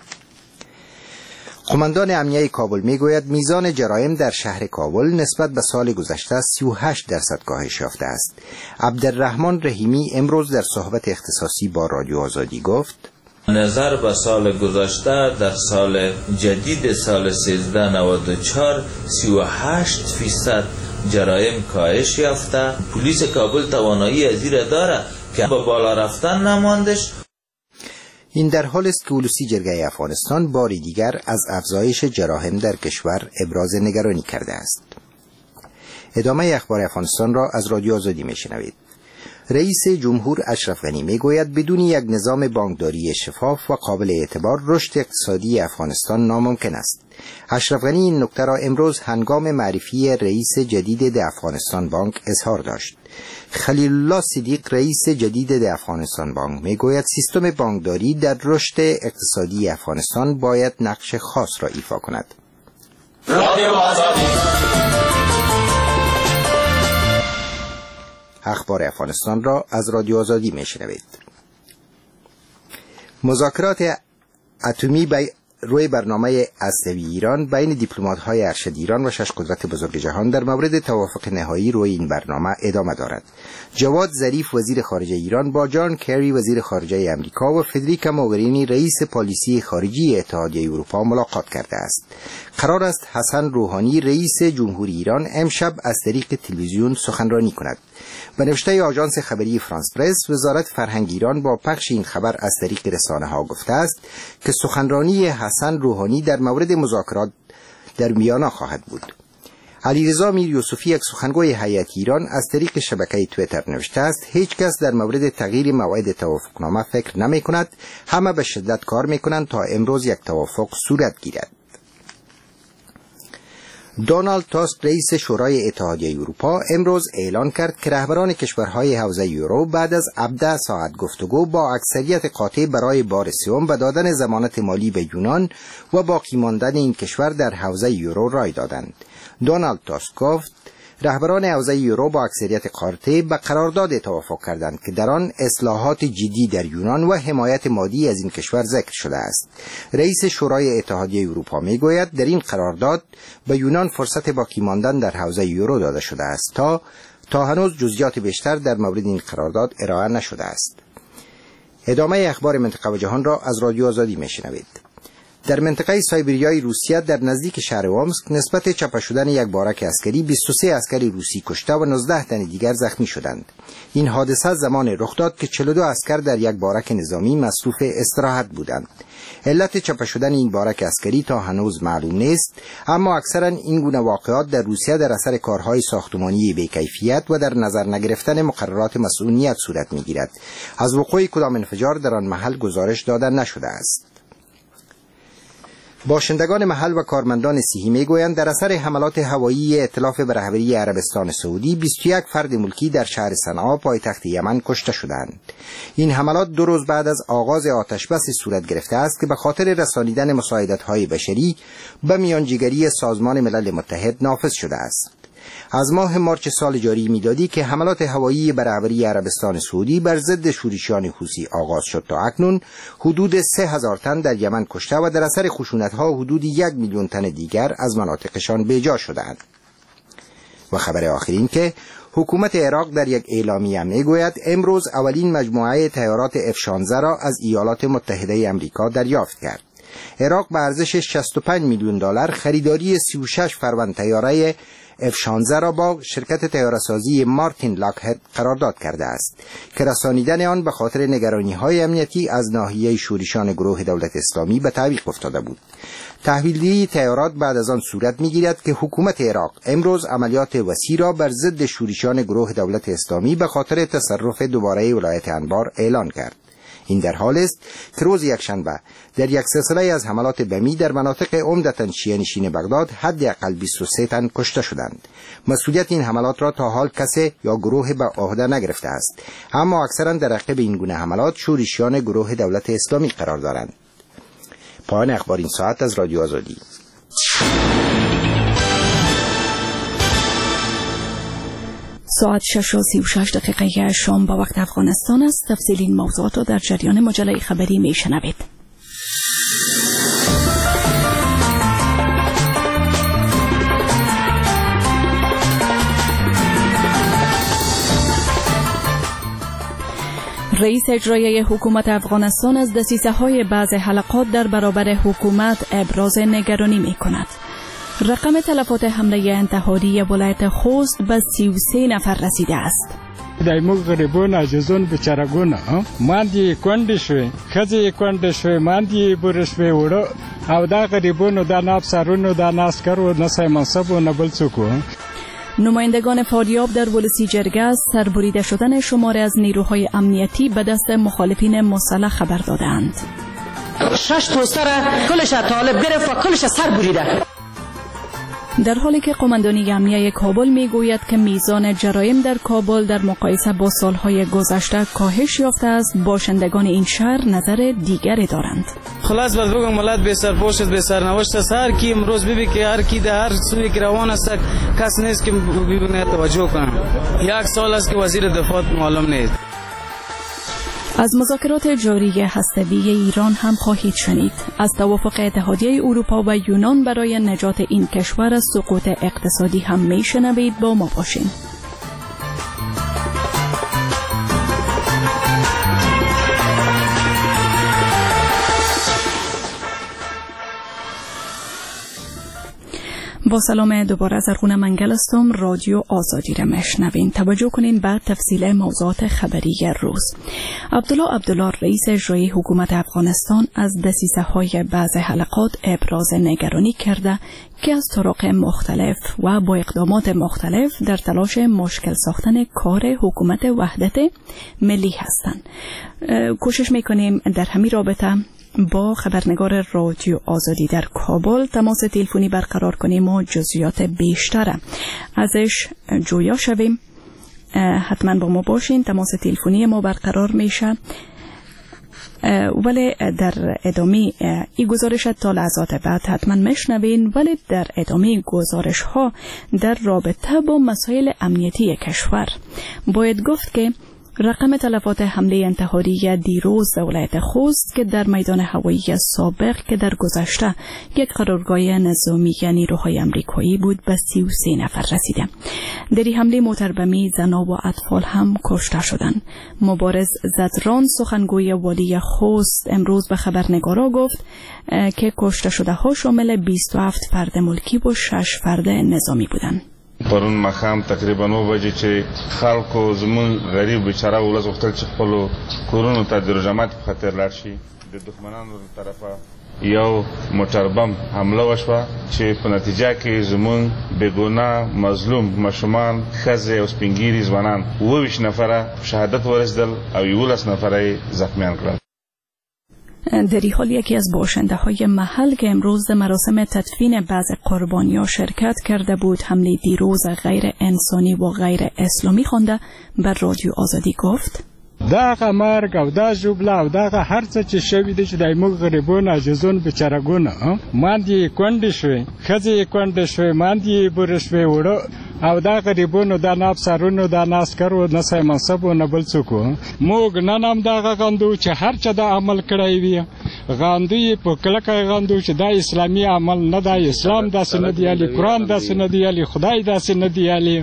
قماندان امنیه کابل میگوید میزان جرایم در شهر کابل نسبت به سال گذشته 38% کاهش یافته است. عبدالرحمن رحیمی امروز در صحبت اختصاصی با رادیو آزادی گفت نظر به سال گذشته در سال جدید سال 1394 38% جرایم کاهش یافته. پلیس کابل توانایی از این داره که به بالا رفتن نماندش. این در حال است که ولسی جرگه افغانستان باری دیگر از افزایش جرایم در کشور ابراز نگرانی کرده است. ادامه اخبار افغانستان را از رادیو آزادی میشنوید. رئیس جمهور اشرف غنی میگوید بدون یک نظام بانکداری شفاف و قابل اعتبار رشد اقتصادی افغانستان ناممکن است. اشرف غنی این نکته را امروز هنگام معرفی رئیس جدید افغانستان بانک اظهار داشت. خلیل الله صدیق رئیس جدید افغانستان بانک میگوید سیستم بانکداری در رشد اقتصادی افغانستان باید نقش خاص را ایفا کند. اخبار افغانستان را از رادیو آزادی میشنوید. مذاکرات اتمی روی برنامه هسته‌ای ایران بین دیپلمات‌های ارشد ایران و 6 قدرت بزرگ جهان در مورد توافق نهایی روی این برنامه ادامه دارد. جواد ظریف وزیر خارجه ایران با جان کری وزیر خارجه امریکا و فدریکا موگرینی رئیس پالیسی خارجی اتحادیه اروپا ملاقات کرده است. قرار است حسن روحانی رئیس جمهوری ایران امشب از طریق تلویزیون سخنرانی کند. به نوشته آژانس خبری فرانس پرس، وزارت فرهنگ ایران با پخش این خبر از طریق رسانه‌ها گفته است که سخنرانی حسن روحانی در مورد مذاکرات در ویانا خواهد بود. علیرضا میر یوسفی، یک سخنگوی هیئت ایران، از طریق شبکه توییتر نوشته است هیچ کس در مورد تغییر موعد توافقنامه فکر نمی کند. همه به شدت کار می کنند تا امروز یک توافق صورت گیرد. دونالد تاسک رئیس شورای اتحادیه اروپا امروز اعلان کرد که رهبران کشورهای حوزه یورو بعد از 17 ساعت گفتگو با اکثریت قاطع برای بار سوم و دادن ضمانت مالی به یونان و باقی ماندن این کشور در حوزه یورو رای دادند. دونالد تاسک گفت رهبران حوزه یورو با اکثریت قاطع به قرارداد توافق کردند که در آن اصلاحات جدی در یونان و حمایت مالی از این کشور ذکر شده است. رئیس شورای اتحادیه اروپا میگوید در این قرارداد به یونان فرصت باقی ماندن در حوزه یورو داده شده است تا هنوز جزئیات بیشتر در مورد این قرارداد ارائه نشده است. ادامه اخبار منطقه و جهان را از رادیو آزادی میشنوید. در منطقه سایبریای روسیه در نزدیک شهر اومسک نسبت چاپ شدن یک بارک عسکری 23 عسکری روسی کشته و 19 تن دیگر زخمی شدند. این حادثه زمان رخ داد که 42 عسکر در یک بارک نظامی مصروف استراحت بودند. علت چاپ شدن این بارک عسکری تا هنوز معلوم نیست، اما اکثرا این گونه واقعات در روسیه در اثر کارهای ساختمانی بی‌کیفیت و در نظر نگرفتن مقررات مسئولیت صورت می‌گیرد. از وقوع کدام انفجار در آن محل گزارش داده نشده است. باشندگان محل و کارمندان صحی میگویند در اثر حملات هوایی ائتلاف به رهبری عربستان سعودی 21 فرد ملکی در شهر صنعا پایتخت یمن کشته شدند. این حملات 2 روز بعد از آغاز آتشبس صورت گرفته است که به خاطر رسانیدن مساعدت‌های بشری به میانجیگری سازمان ملل متحد نافذ شده است. از ماه مارچ سال جاری میلادی که حملات هوایی بر رهبری عربستان سعودی بر ضد شورشیان حوثی آغاز شد تا اکنون حدود 3000 تن در یمن کشته و در اثر خشونت‌ها حدود 1 میلیون تن دیگر از مناطقشان بیجا شدند. و خبر آخر این که حکومت عراق در یک اعلامیه میگوید امروز اولین مجموعه طیارات F-16 را از ایالات متحده آمریکا دریافت کرد. عراق به ارزش 65 میلیون دلار خریداری 36 فروند طیاره F-16 را با شرکت طیاره‌سازی مارتین لاکهد قرارداد کرده است که رسانیدن آن به خاطر نگرانی‌های امنیتی از ناحیه شورشیان گروه دولت اسلامی به تعویق افتاده بود. تحویلدهی طیارات بعد از آن صورت می‌گیرد که حکومت عراق امروز عملیات وسیع را بر ضد شورشیان گروه دولت اسلامی به خاطر تصرف دوباره ولایت انبار اعلان کرد. این در حال است که روز یکشنبه در یک سلسله از حملات بمی در مناطق عمدتاً شیعه نشین بغداد حداقل 23 تن کشته شدند. مسئولیت این حملات را تا حال کسی یا گروه به عهده نگرفته است، اما اکثرا در عقب این گونه حملات شورشیان گروه دولت اسلامی قرار دارند. پایان اخبار این ساعت از رادیو آزادی. ساعت 6:36 شام با وقت افغانستان است. تفصیل این موضوعات را در جریان مجله خبری میشنوید. رئیس اجرایی حکومت افغانستان از دسیسه‌های بعض حلقات در برابر حکومت ابراز نگرانی می‌کند. رقم تلفات حمله انتحاری ولایت خوست به 33 نفر رسیده است. دایمو غریبون عجزون بچرگون ماندی کند شوی خزی کند شوی ماندی برشوی وړو او دا غریبون دا ناب سرونو دا ناسکر و نسای منصب و نبل څوک. نمایندگان فاریاب در ولسی جرگه از سربریده شدن شماری از نیروهای امنیتی به دست مخالفین مسلح خبر دادند. 6 پوستر کلش طالب گرفت و کلش سر بریده. در حالی که قماندانی امنیه کابل میگوید که میزان جرایم در کابل در مقایسه با سالهای گذشته کاهش یافته است، باشندگان این شهر نظر دیگری دارند. خلاص باید بگم ملت به سرپوش به سرنوشت است. هر کی امروز ببینه که هر کی در هر سوی که روان است کس نیست که ببینه توجه کنه. 1 سال است که وزیر دفاع معلوم نیست. از مذاکرات جاری هسته‌ای ایران هم خواهید شنید. از توافق اتحادیه اروپا و یونان برای نجات این کشور از سقوط اقتصادی هم میشنوید. با ما باشین. با سلام دوباره از ارغون منگل هستم. رادیو آزادی را میشنوین. توجه کنین به تفصیل موضوعات خبری روز. عبدالله رئیس اجرایی حکومت افغانستان از دسیسه‌های بعض حلقات ابراز نگرانی کرده که از طرق مختلف و با اقدامات مختلف در تلاش مشکل ساختن کار حکومت وحدت ملی هستند. کوشش میکنیم در همین رابطه با خبرنگار رادیو آزادی در کابل تماس تلفنی برقرار کنیم و جزئیات بیشتر ازش جویا شویم. حتما با ما باشین. تماس تلفنی ما برقرار میشه، ولی در ادامه این گزارش تا لحظات بعد حتما میشنوین. ولی در ادامه گزارش ها در رابطه با مسائل امنیتی کشور باید گفت که رقم تلفات حمله انتحاری دیروز در ولایت خوست که در میدان هوایی سابق که در گذشته یک قرارگاه نظامی نیروهای امریکایی بود به 33 نفر رسیده. در این حمله محترمه زنان و اطفال هم کشته شدند. مبارز زدران سخنگوی والی خوست امروز به خبرنگارا گفت که کشته شده ها شامل 27 فرد ملکی و 6 فرد نظامی بودند. پرون مخام تقریبا 9 بجې چې خلکو زمون غریب بیچاره ولس غوښتل چې خپلو کورونو ته د روژامات په خاطر لاړ شي. د دښمنانو له طرفه یو موټر بم حمله وشوه چې په نتیجه کې زمون بېګناه مظلوم ماشومان ښځې او سپین ږیري ځوانان 22 نفره شهادت ورسېدل او 11 نفره یې زخمیان کړل. در این حال یکی از باشنده های محل که امروز مراسم تدفین بعض قربانی‌ها شرکت کرده بود حمله دیروز غیر انسانی و غیر اسلامی خوانده بر رادیو آزادی گفت دغه مرګ او دا ژوبله او دغه هر څه چې شوي دي چې د موږ غریبون عاجزون بیچارهګونه ماندې یې کونډې شوې ښځې یې کونډې شوې ماندې یې بورې شوې وړه او دا غریبونو دا نه افسرونو دا نه عسکرو نه صاحب منصبو نه بل څوک موږ نن هم دغه غندو چې هر چا دا عمل کړی وي غندو یې په کلکه غندو چې دا اسلامي عمل نه دا اسلام داسې نه دی علی قرآن داسې نه دی علی خدای داسې نه دی علی.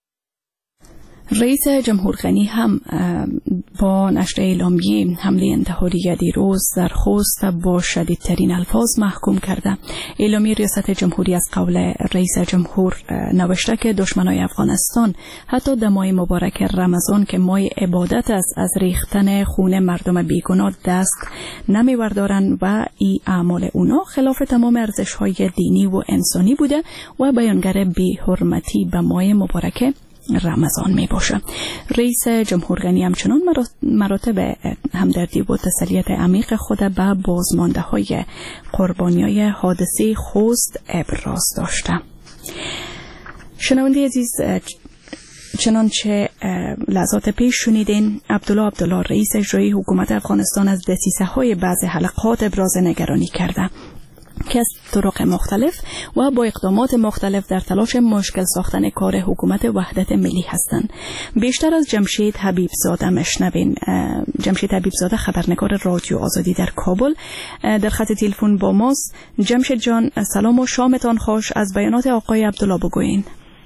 رئیس جمهور غنی هم با نشر اعلامیه حمله انتحاری دیروز در خوست با شدیدترین الفاظ محکوم کرده. اعلامیه ریاست جمهوری از قول رئیس جمهور نوشته که دشمنای افغانستان حتی در ماه مبارک رمضان که ماه عبادت است از ریختن خون مردم بیگناه دست نمی‌وردارند و این اعمال اونا خلاف تمام ارزش‌های دینی و انسانی بوده و بیانگر بی‌حرمتی به ماه مبارک رمضان می باشه. رئیس جمهور غنی همچنان مراتب همدردی و تسلیت عمیق خود به بازمانده های قربانی های حادثه خوست ابراز داشته. شنونده عزیز، چنانچه لحظات پیش شنیدین عبدالله رئیس اجرایی حکومت افغانستان از دسیسه های بعض حلقات ابراز نگرانی کرده که از طرق مختلف و با اقدامات مختلف در تلاش مشکل ساختن کار حکومت وحدت ملی هستند. بیشتر از جمشید حبیبزاده مشنوین. جمشید حبیبزاده خبرنگار رادیو آزادی در کابل در خط تلفن با ماست. جمشید جان سلام و شامتان خوش. از بیانات آقای عبدالله بگوین.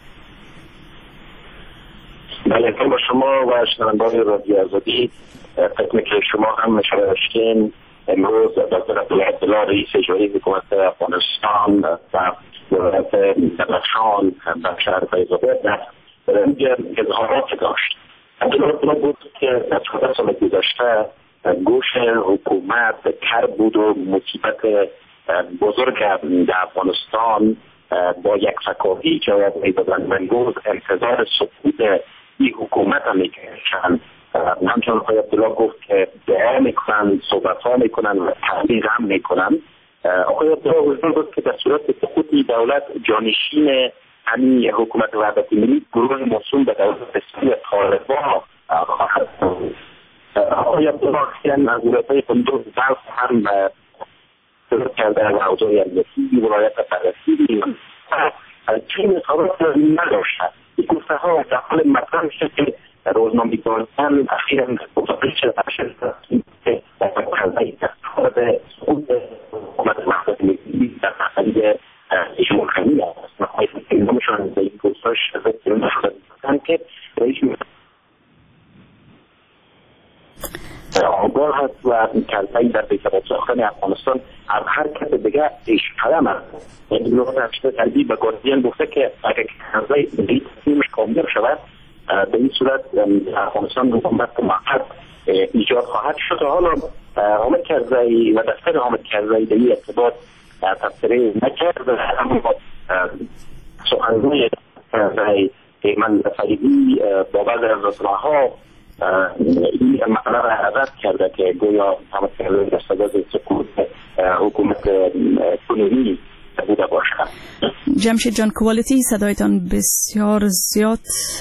بله با شما و شنوندگان رادیو آزادی خدمت شما هم شنوشتین. امروز دکتر عبدالله رئیس اجرایی حکومت افغانستان و ولایت بدخشان در شهر فیض‌آباد اظهارات داشت. عبدالله گفت که در 14 سال گذشته گوش حکومت کر بود و مصیبت بزرگ در افغانستان با یک فکاهی جایت می‌دادند. من گفت انتظار سقوط این حکومت هم می‌کشند. همچنان آقای عبدالله گفت که دعا میکنن، صحبت‌ها میکنن و تبلیغ هم میکنن. آقای عبدالله حضور گفت که در صورت سقوط دولت جانشین همین حکومت وحدت ملی گروه موسوم به دولت اسلامی طالبان خواهد بود. آقای عبدالله از ولایت‌های کندوز بلخ هم صدر کرده و اوضاع امنیتی ولایت فرهنگی چین اظهارات نداشتند. این گفته‌ها در حال مطرح شد که روزنامه دانستان اخیراً متوجه شد که در حوزه اقتصاد سقوط حکومت وحدت ملی در مسئله جمهور غنی است. نهایت نظامشان به این گزارش نشدند که رئیس آگاه هست و کلمه‌ای در بی‌ثبات ساختن افغانستان از هر کس دیگر عشق‌قدم است. این لغت اشتباه تلبی به گاردین گفته که اگر حوزه ملی تصمیمش کامیاب شود به این صورت افغانستان حکومت موقت ایجاد خواهد شد. حالا حامد کرزی و دفتر حامد کرزی به این ارتباط تبصره نکرد، اما سخنگوی کرزی من فریدی با بعض از رسانه‌ها این مسئله را رد کرده که گویا تمثیل رسالت سکوت حکومت کنونی بوده باشد. جمشید جان، کوالیتی صدایتان بسیار زیاد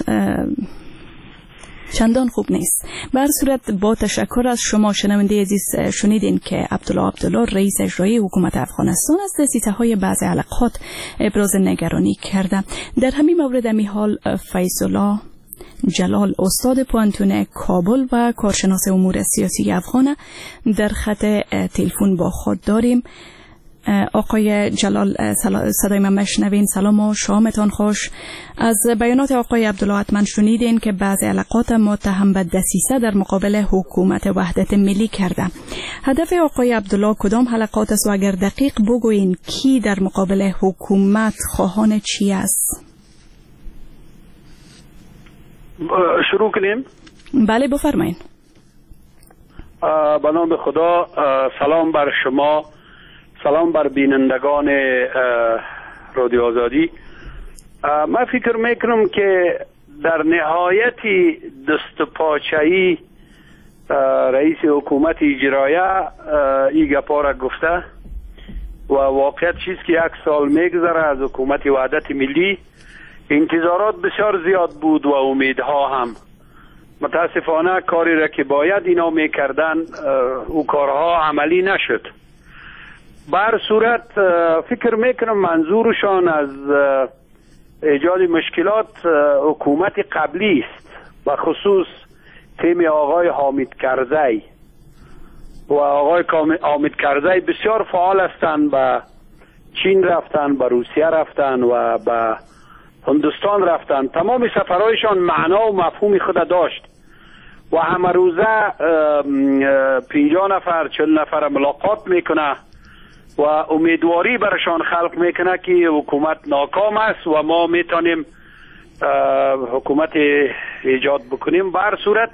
چندان خوب نیست. به هر صورت با تشکر از شما شنونده عزیز شنیدین که عبدالله رئیس اجرایی حکومت افغانستان از دسیسه‌های بعض علاقات ابراز نگرانی کرده. در همین مورد حال فیض الله جلال استاد پوانتون کابل و کارشناس امور سیاسی افغان در خط تلفن با خود داریم. آقای جلال صدای من مشنوین؟ سلام و شامتان خوش. از بیانات آقای عبدالله حتما شنیدین که بعضی علاقات متهم به دسیسه در مقابل حکومت وحدت ملی کرده. هدف آقای عبدالله کدام حلقات است و اگر دقیق بگوین کی در مقابل حکومت خواهان چی است؟ شروع کنیم؟ بله بفرمایید. به نام خدا. سلام بر شما، سلام بر بینندگان رادیو آزادی. من فکر میکنم که در نهایت دستپاچه‌ای رئیس حکومت اجرایه این گپا را گفته و واقعیت چیست که 1 سال میگذره از حکومت وحدت ملی. انتظارات بسیار زیاد بود و امیدها هم. متاسفانه کاری را که باید اینا میکردن او کارها عملی نشد. بر صورت فکر میکنم منظورشان از ایجاد مشکلات حکومت قبلی است، و خصوص تیم آقای حامد کرزی و آقای حامد کرزی بسیار فعال هستند. به چین رفتن، به روسیه رفتن و به هندوستان رفتن. تمام سفرهایشان معنا و مفهوم خود داشت و همه روزه 50 نفر 40 نفر ملاقات میکنه و امیدواری برشان خلق میکنه که حکومت ناکام است و ما میتونیم حکومت ایجاد بکنیم. به هر صورت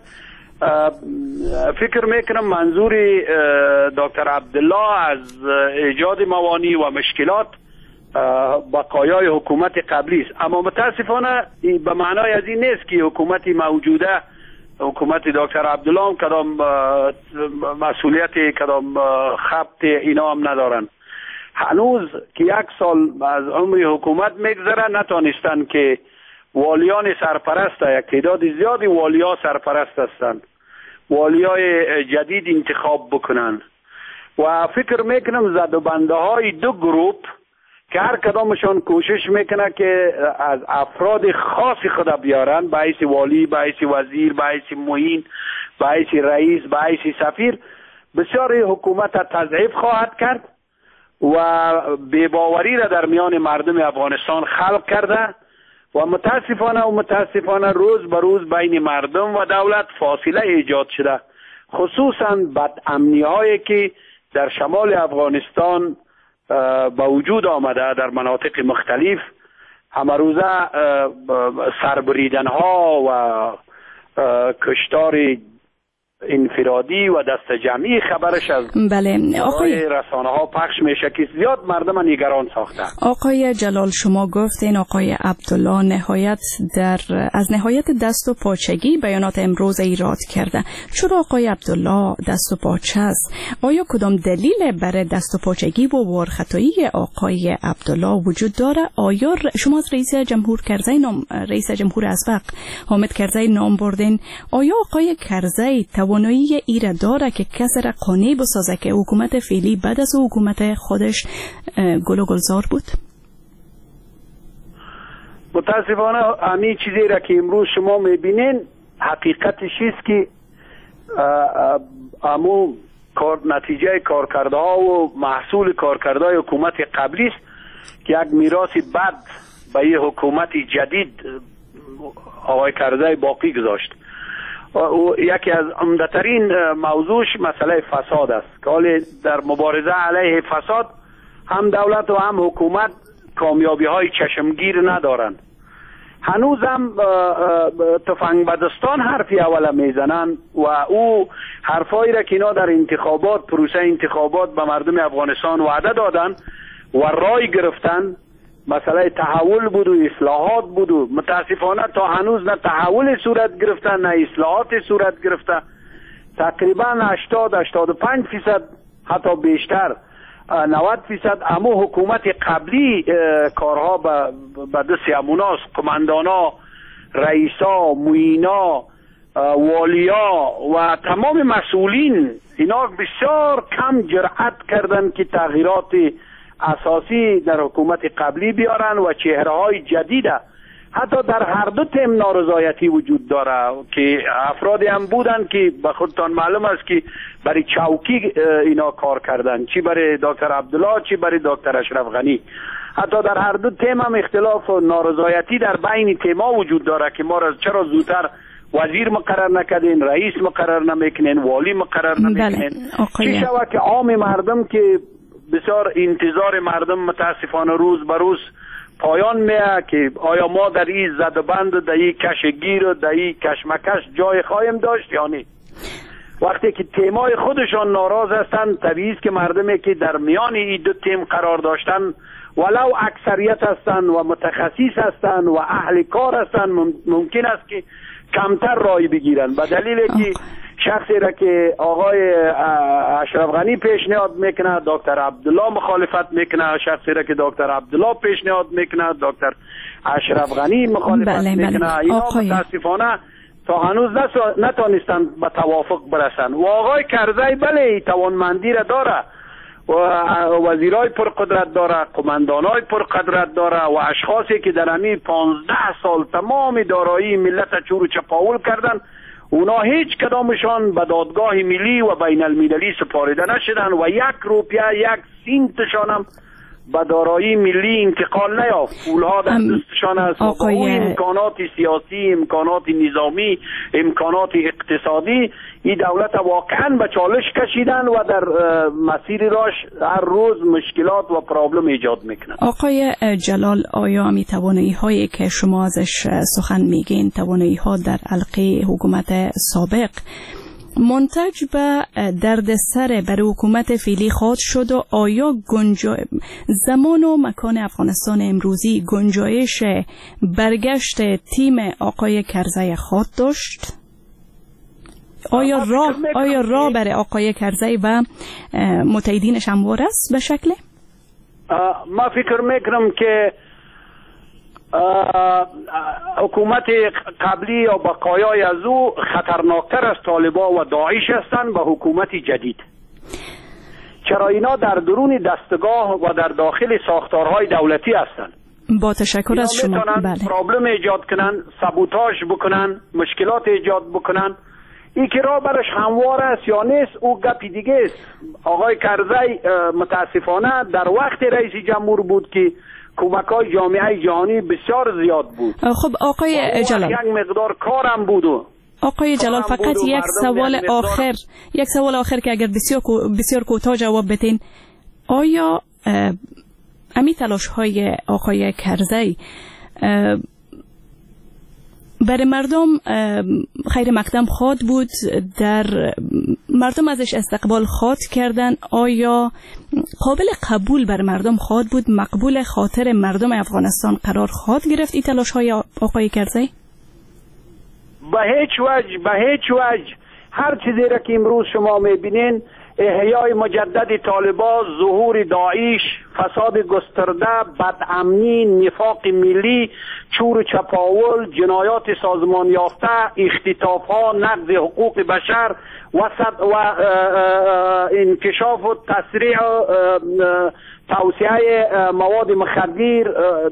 فکر میکنم منظور دکتر عبدالله از ایجاد موانع و مشکلات بقایای حکومت قبلی است، اما متاسفانه به معنای از این نیست که حکومت موجوده، حکومت دکتر عبدالله هم کدام مسئولیت کدام خبت اینا هم ندارن. هنوز که 1 سال از عمر حکومت میگذره نتانستن که والیان سرپرست، یک تعداد زیادی والیا سرپرست هستند، والیای جدید انتخاب بکنن و فکر میکنم زد و بنده های 2 گروپ که هر کدامشان کوشش میکنه که از افراد خاص خود بیارن، به حیث والی، به حیث وزیر، به حیث معین، به حیث رئیس، به حیث سفیر، بسیار حکومت تضعیف خواهد کرد و بی‌باوری را در میان مردم افغانستان خلق کرده و متاسفانه روز به روز بین مردم و دولت فاصله ایجاد شده، خصوصا بدامنی هایی که در شمال افغانستان با وجود آمده در مناطق مختلف. همه روزه سربریدن ها و کشتار انفرادی و دست جمعی خبرش از رسانه ها پخش میشه که زیاد مردم نگران ساخته. آقای جلال شما گفتین آقای عبدالله از نهایت دست و پاچگی بیانات امروز ایراد کرده. چرا آقای عبدالله دست و پاچه است؟ آیا کدام دلیل برای دست و پاچگی و ورختایی آقای عبدالله وجود داره؟ آیا شما از رئیس جمهور اسبق حامد کرزی نام بردین؟ آیا آقای کرزی توانایی ای را داره که کس را قانع بسازه که حکومت فعلی بعد از حکومت خودش گل و گلزار بود؟ متاسفانه همین چیزی را که امروز شما میبینین حقیقتش است که نتیجه کارکرده ها و محصول کارکرده های حکومت قبلی است که یک میراث بد به این حکومت جدید آقای کرزی باقی گذاشت. یکی از عمده‌ترین موضوعش مسئله فساد است که حالا در مبارزه علیه فساد هم دولت و هم حکومت کامیابی های چشمگیر ندارند. هنوز هم تفنگ بدستان حرفی اوله میزنن و او حرفایی را که اینا در پروسه انتخابات به مردم افغانستان وعده دادن و رای گرفتن مسئله تحول بود و اصلاحات بود و متاسفانه تا هنوز نه تحول صورت گرفته نه اصلاحات صورت گرفته. تقریبا 80-85% حتی بیشتر 90% اما حکومت قبلی کارها به دست اموناست. قماندانا، رئیسا، معینا، والیا و تمام مسئولین اینا بسیار کم جرأت کردند که تغییرات اساسی در حکومت قبلی بیارن و چهره‌های جدیده. حتی در هر دو تیم نارضایتی وجود داره که افرادی هم بودن که به خودتان معلوم است که برای چوکی اینا کار کردن، چی برای دکتر عبدالله چی برای دکتر اشرف غنی. حتی در هر دو تیم هم اختلاف و نارضایتی در بین تیم‌ها وجود داره که ما چرا زودتر وزیر مقرر نکردین، رئیس مقرر نمیکنین، والی مقرر نمیکنین. چی شود که عام مردم که بسیار انتظار مردم متاسفانه روز به روز پایان میه که آیا ما در این زدبند در این کشگیر و در این کشمکش جای خواهیم داشت یا نه. وقتی که تیمای خودشان ناراض هستند طبیعی است که مردمی که در میان این دو تیم قرار داشتن ولو اکثریت هستند و متخصص هستند و اهل کار هستند ممکن است که کمتر رای بگیرن به دلیل که شخصی را که آقای اشرف غنی پیشنهاد میکنه دکتر عبدالله مخالفت میکنه، شخصی را که دکتر عبدالله پیشنهاد میکنه دکتر اشرف غنی مخالفت میکنه. اینا متاسفانه تا هنوز نتونستند به توافق برسن و آقای کرزی بله توانمندی را داره و وزیرای پرقدرت داره، قماندانای پرقدرت داره و اشخاصی که در همین 15 سال تمام دارایی ملت چور چپاول کردن اونا هیچ کدامشان به دادگاه ملی و بین المللی سپارده نشدن و 1 روپیه 1 سنتشان هم به دارایی ملی انتقال نیافت. پولها در دستشان است و امکانات سیاسی، امکانات نظامی، امکانات اقتصادی این دولت واقعا به چالش کشیدن و در مسیر راش هر روز مشکلات و پرابلم ایجاد میکنن. آقای جلال آیا می توانایی هایی که شما ازش سخن میگین توانایی ها در حلقه حکومت سابق منتج به دردسر برای حکومت فعلی خواهد شد و آیا زمان و مکان افغانستان امروزی گنجایش برگشت تیم آقای کرزی خواهد داشت؟ آیا راه برای آقای کرزی و متحدینش هموار است به شکل؟ ما فکر میکنم که حکومت قبلی یا بقایای از او خطرناکتر از طالبان و داعش هستند به حکومت جدید. چرا اینا در درون دستگاه و در داخل ساختارهای دولتی هستند. با تشکر از شما. بله. پرابلم ایجاد کنن، سابوتاژ بکنن، مشکلات ایجاد بکنن. این که راه برش هموار است یا نیست او گپی دیگه است. آقای کرزی متاسفانه در وقت رئیس جمهور بود که کمک‌های جامعه جهانی بسیار زیاد بود. خب آقای جلال یک مقدار کارم بود. آقای جلال فقط یک سوال آخر که اگر بسیار کوتاه جواب بدین، آیا امی تلاش‌های آقای کرزی برای مردم خیر مقدم خواهد بود، در مردم ازش استقبال خواهد کردن، آیا قابل قبول بر مردم خواهد بود، مقبول خاطر مردم افغانستان قرار خواهد گرفت این تلاش های آقای کرزی؟ به هیچ وجه هر چیزی را که امروز شما میبینین، احیای مجدد طالبان، ظهور داعش، فساد گسترده، بدامنی، نفاق ملی، چور چپاول، جنایات سازمان یافته، اختطاف‌ها، نقض حقوق بشر و انکشاف و تسریع توسعه مواد مخدر،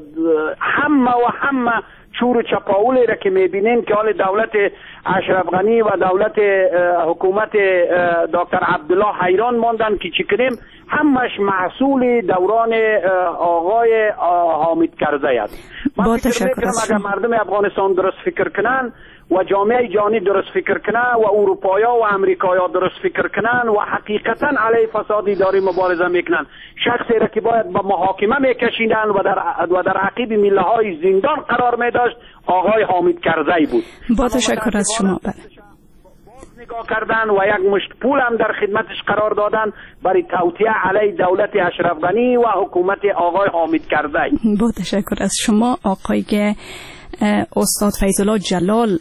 همه چور و چپاولی را که میبینین که حال دولت اشرف غنی و دولت حکومت دکتر عبدالله حیران ماندن که چی کنیم، همش محصول دوران آقای حامد کرزی است. من فکر میکنم اگر مردم افغانستان درست فکر کنن و جامعه جهانی درست فکر کنن و اروپایا و امریکایا درست فکر کنن و حقیقتا علیه فساد اداری مبارزه میکنن، شخصی را که باید به محاکمه میکشیدن و در عقیب میله های زندان قرار میداشت آقای حامد کرزی بود. با تشکر از شما. نگاه کردن و یک مشت پول هم در خدمتش قرار دادن برای توطئه علیه دولت اشرف غنی و حکومت آقای حامد کرزی. با تشکر از شما. آقای استاد فیض الله جلال،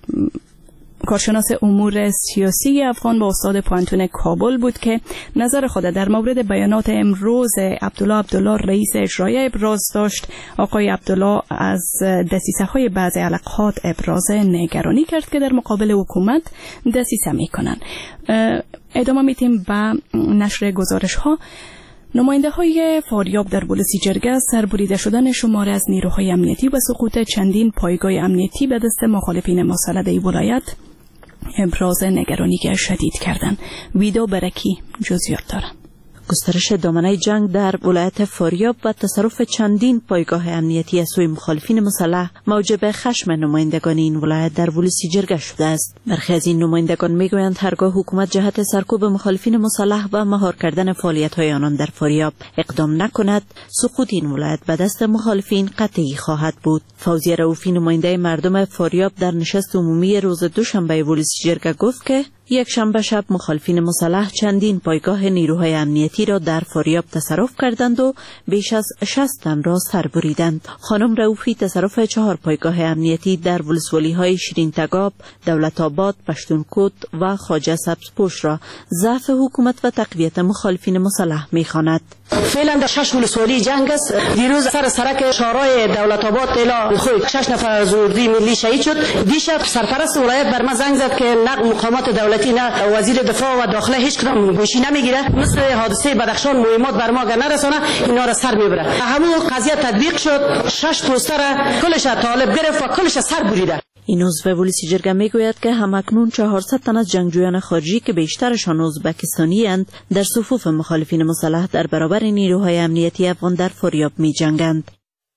کارشناس امور سیاسی افغان و استاد پوهنتون کابل بود که نظر خود در مورد بیانات امروز عبدالله رئیس اجرایی ابراز داشت. آقای عبدالله از دسیسه‌های بعضی علقات ابراز نگرانی کرد که در مقابل حکومت دسیسه می‌کنند. ادامه می‌دیم به نشر گزارش‌ها. نماینده های فاریاب در بولسی جرگه سربریده شدن شمار از نیروهای امنیتی و سقوط چندین پایگاه امنیتی به دست مخالفین مسلح ولایت ابراز نگرانی شدید کردند. ویدو برکی جزئیات دارد. گسترش دامنه جنگ در ولایت فاریاب و تصرف چندین پایگاه امنیتی از سوی مخالفین مسلح موجب خشم نمایندگان این ولایت در بولسی جرگه شده است. برخی از این نمایندگان میگویند هرگاه حکومت جهت سرکوب مخالفین مسلح و مهار کردن فعالیت‌های آنان در فاریاب اقدام نکند، سقوط این ولایت به دست مخالفین قطعی خواهد بود. فوزیه رؤوفی، نماینده مردم فاریاب، در نشست عمومی روز دوشنبه بولسی جرگه گفت که یک شنبه شب مخالفین مسلح چندین پایگاه نیروهای امنیتی را در فاریاب تصرف کردند و بیش از 60 تن را سر بریدند. خانم رؤوفی تصرف 4 پایگاه امنیتی در ولسوالی‌های شیرین تگاب، دولت آباد، پشتونکوت و خواجه سبزپوش را ضعف حکومت و تقویت مخالفین مسلح می‌خواند. فعلا در 6 ولسوالی جنگ است. دیروز سر سرک شورای دولت آباد الا خوی 6 نفر از اردوی ملی شهید شد. دیشب سرپرست ولایت بر ما زنگ زد که نه مقامات دولتی نه وزیر دفاع و داخله هیچ کدام گوشی نمیگیره. مثل حادثه بدخشان مهمات بر ما نرسونه، اینا را سر میبره. همون قضیه تطبیق شد. 6 پوستر کلش طالب گرفت و کلش سر بریده. این عضو بولسی جرگه میگوید که همکنون 400 تن از جنگجویان خارجی که بیشترشان ازبکستانی اند در صفوف مخالفین مسلح در برابر نیروهای امنیتی افغان در فاریاب می جنگند.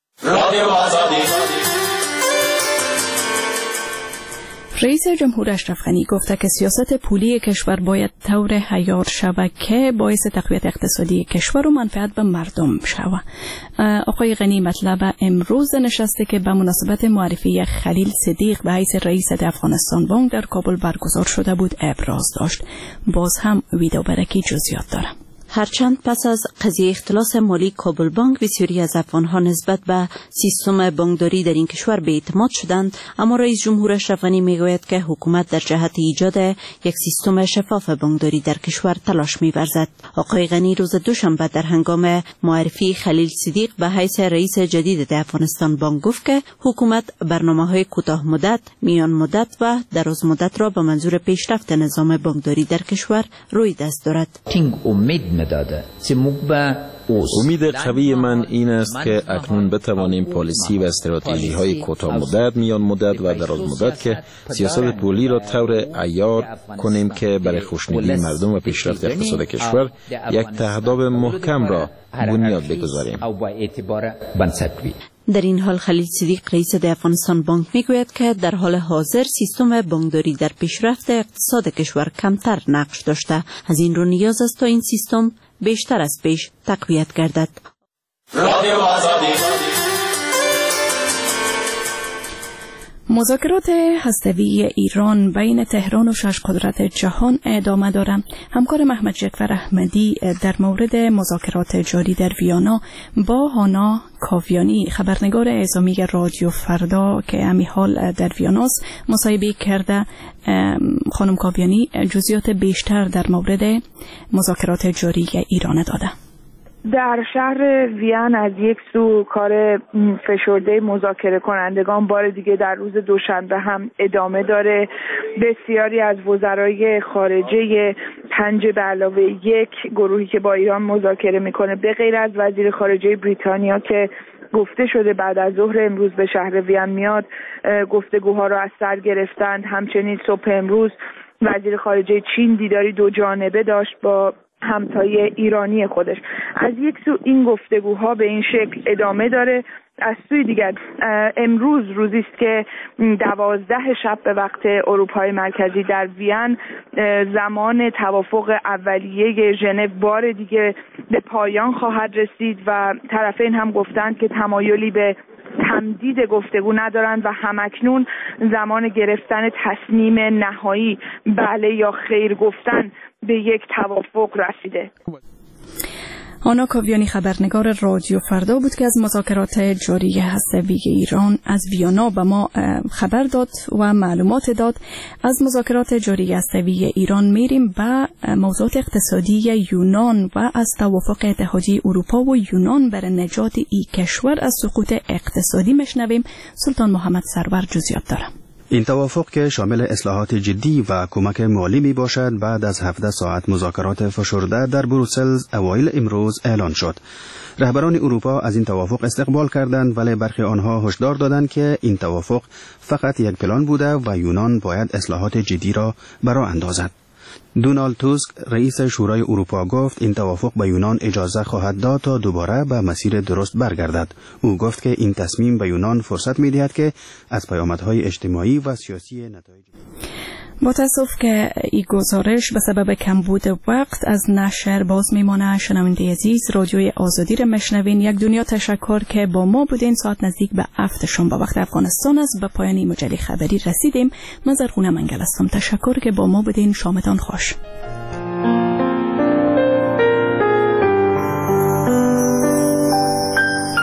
رئیس جمهور اشرف غنی گفته که سیاست پولی کشور باید طور حیار شود که باعث تقویت اقتصادی کشور و منفعت به مردم شود. آقای غنی مطلب امروز نشسته که به مناسبت معرفی خلیل صدیق به حیث رئیس افغانستان بانک در کابل برگزار شده بود ابراز داشت. باز هم ویدو برکی جزئیات دارم. هرچند پس از قضیه اختلاس مالی کابل بانک بسیاری از افغانها نسبت به سیستم بانکداری در این کشور به اعتماد شدند، اما رئیس جمهور اشرف غنی میگوید که حکومت در جهت ایجاد یک سیستم شفاف بانکداری در کشور تلاش می‌ورزد. آقای غنی روز دوشنبه در هنگام معرفی خلیل صدیق به حیث رئیس جدید افغانستان بانک گفت که حکومت برنامه‌های کوتاه مدت، میان مدت و دراز مدت را به منظور پیشرفت نظام بانکداری در کشور روی دست دارد. امید قوی من این است که اکنون بتوانیم پالیسی و استراتژی های کوتاه مدت، میان مدت و دراز مدت که سیاست پولی را طور عیار کنیم که برای خوشنودی مردم و پیشرفت اقتصاد کشور یک تهداب محکم را بنیاد بگذاریم. در این حال خلیل صدیق رئیس افغانستان بانک میگوید که در حال حاضر سیستم بانکداری در پیشرفت اقتصاد کشور کمتر نقش داشته. از این رو نیاز است تا این سیستم بیشتر از پیش تقویت گردد. مذاکرات هسته‌ای ایران بین تهران و 6 قدرت جهان ادامه دارد. همکار محمد جعفر احمدی در مورد مذاکرات جاری در ویانا با هانا کاویانی، خبرنگار اعزامی رادیو فردا که امی حال در ویاناست، مصاحبه کرده. خانم کاویانی جزئیات بیشتر در مورد مذاکرات جاری ایران داده. در شهر وین از یک سو کار فشرده مذاکره کنندگان بار دیگه در روز دوشنبه هم ادامه داره. بسیاری از وزرای خارجه 5 به علاوه 1 گروهی که با ایران مذاکره میکنه، به غیر از وزیر خارجه بریتانیا که گفته شده بعد از ظهر امروز به شهر وین میاد، گفتگوها را از سر گرفتند. همچنین صبح امروز وزیر خارجه چین دیداری 2 جانبه داشت با همتای ایرانی خودش. از یک سو این گفتگوها به این شکل ادامه داره. از سوی دیگر امروز روزی است که 12 شب به وقت اروپای مرکزی در وین زمان توافق اولیه ژنو بار دیگه به پایان خواهد رسید و طرفین هم گفتند که تمایلی به تمدید گفتگو ندارند و همکنون زمان گرفتن تصمیم نهایی بله یا خیر گفتن به یک توافق رسیده. آنا کاویانی خبرنگار رادیو فردا بود که از مذاکرات جاری هسته‌ای ایران از ویانا به ما خبر داد و معلومات داد. از مذاکرات جاری هسته‌ای ایران میریم به موضوعات اقتصادی یونان و از توافق اتحادیه اروپا و یونان بر نجات این کشور از سقوط اقتصادی میشنویم. سلطان محمد سرور جزئیات داره. این توافق که شامل اصلاحات جدی و کمک مالی می باشد بعد از 17 ساعت مذاکرات فشرده در بروسل اوایل امروز اعلان شد. رهبران اروپا از این توافق استقبال کردند ولی برخی آنها هشدار دادند که این توافق فقط یک پلان بوده و یونان باید اصلاحات جدی را برآ اندازد. دونالد توسک رئیس شورای اروپا گفت این توافق به یونان اجازه خواهد داد تا دوباره به مسیر درست برگردد. او گفت که این تصمیم به یونان فرصت می‌دهد که از پیامدهای اجتماعی و سیاسی نتایج با تاسف که این گزارش به سبب کمبود وقت از نشر باز میمانه. شنونده عزیز رادیوی آزادی را مشنوین. یک دنیا تشکر که با ما بودین. ساعت نزدیک به 7 شام به وقت افغانستان است. به پایان مجله خبری رسیدیم. من زرخونه منگل هستم. تشکر که با ما بودین. شامتان خوش.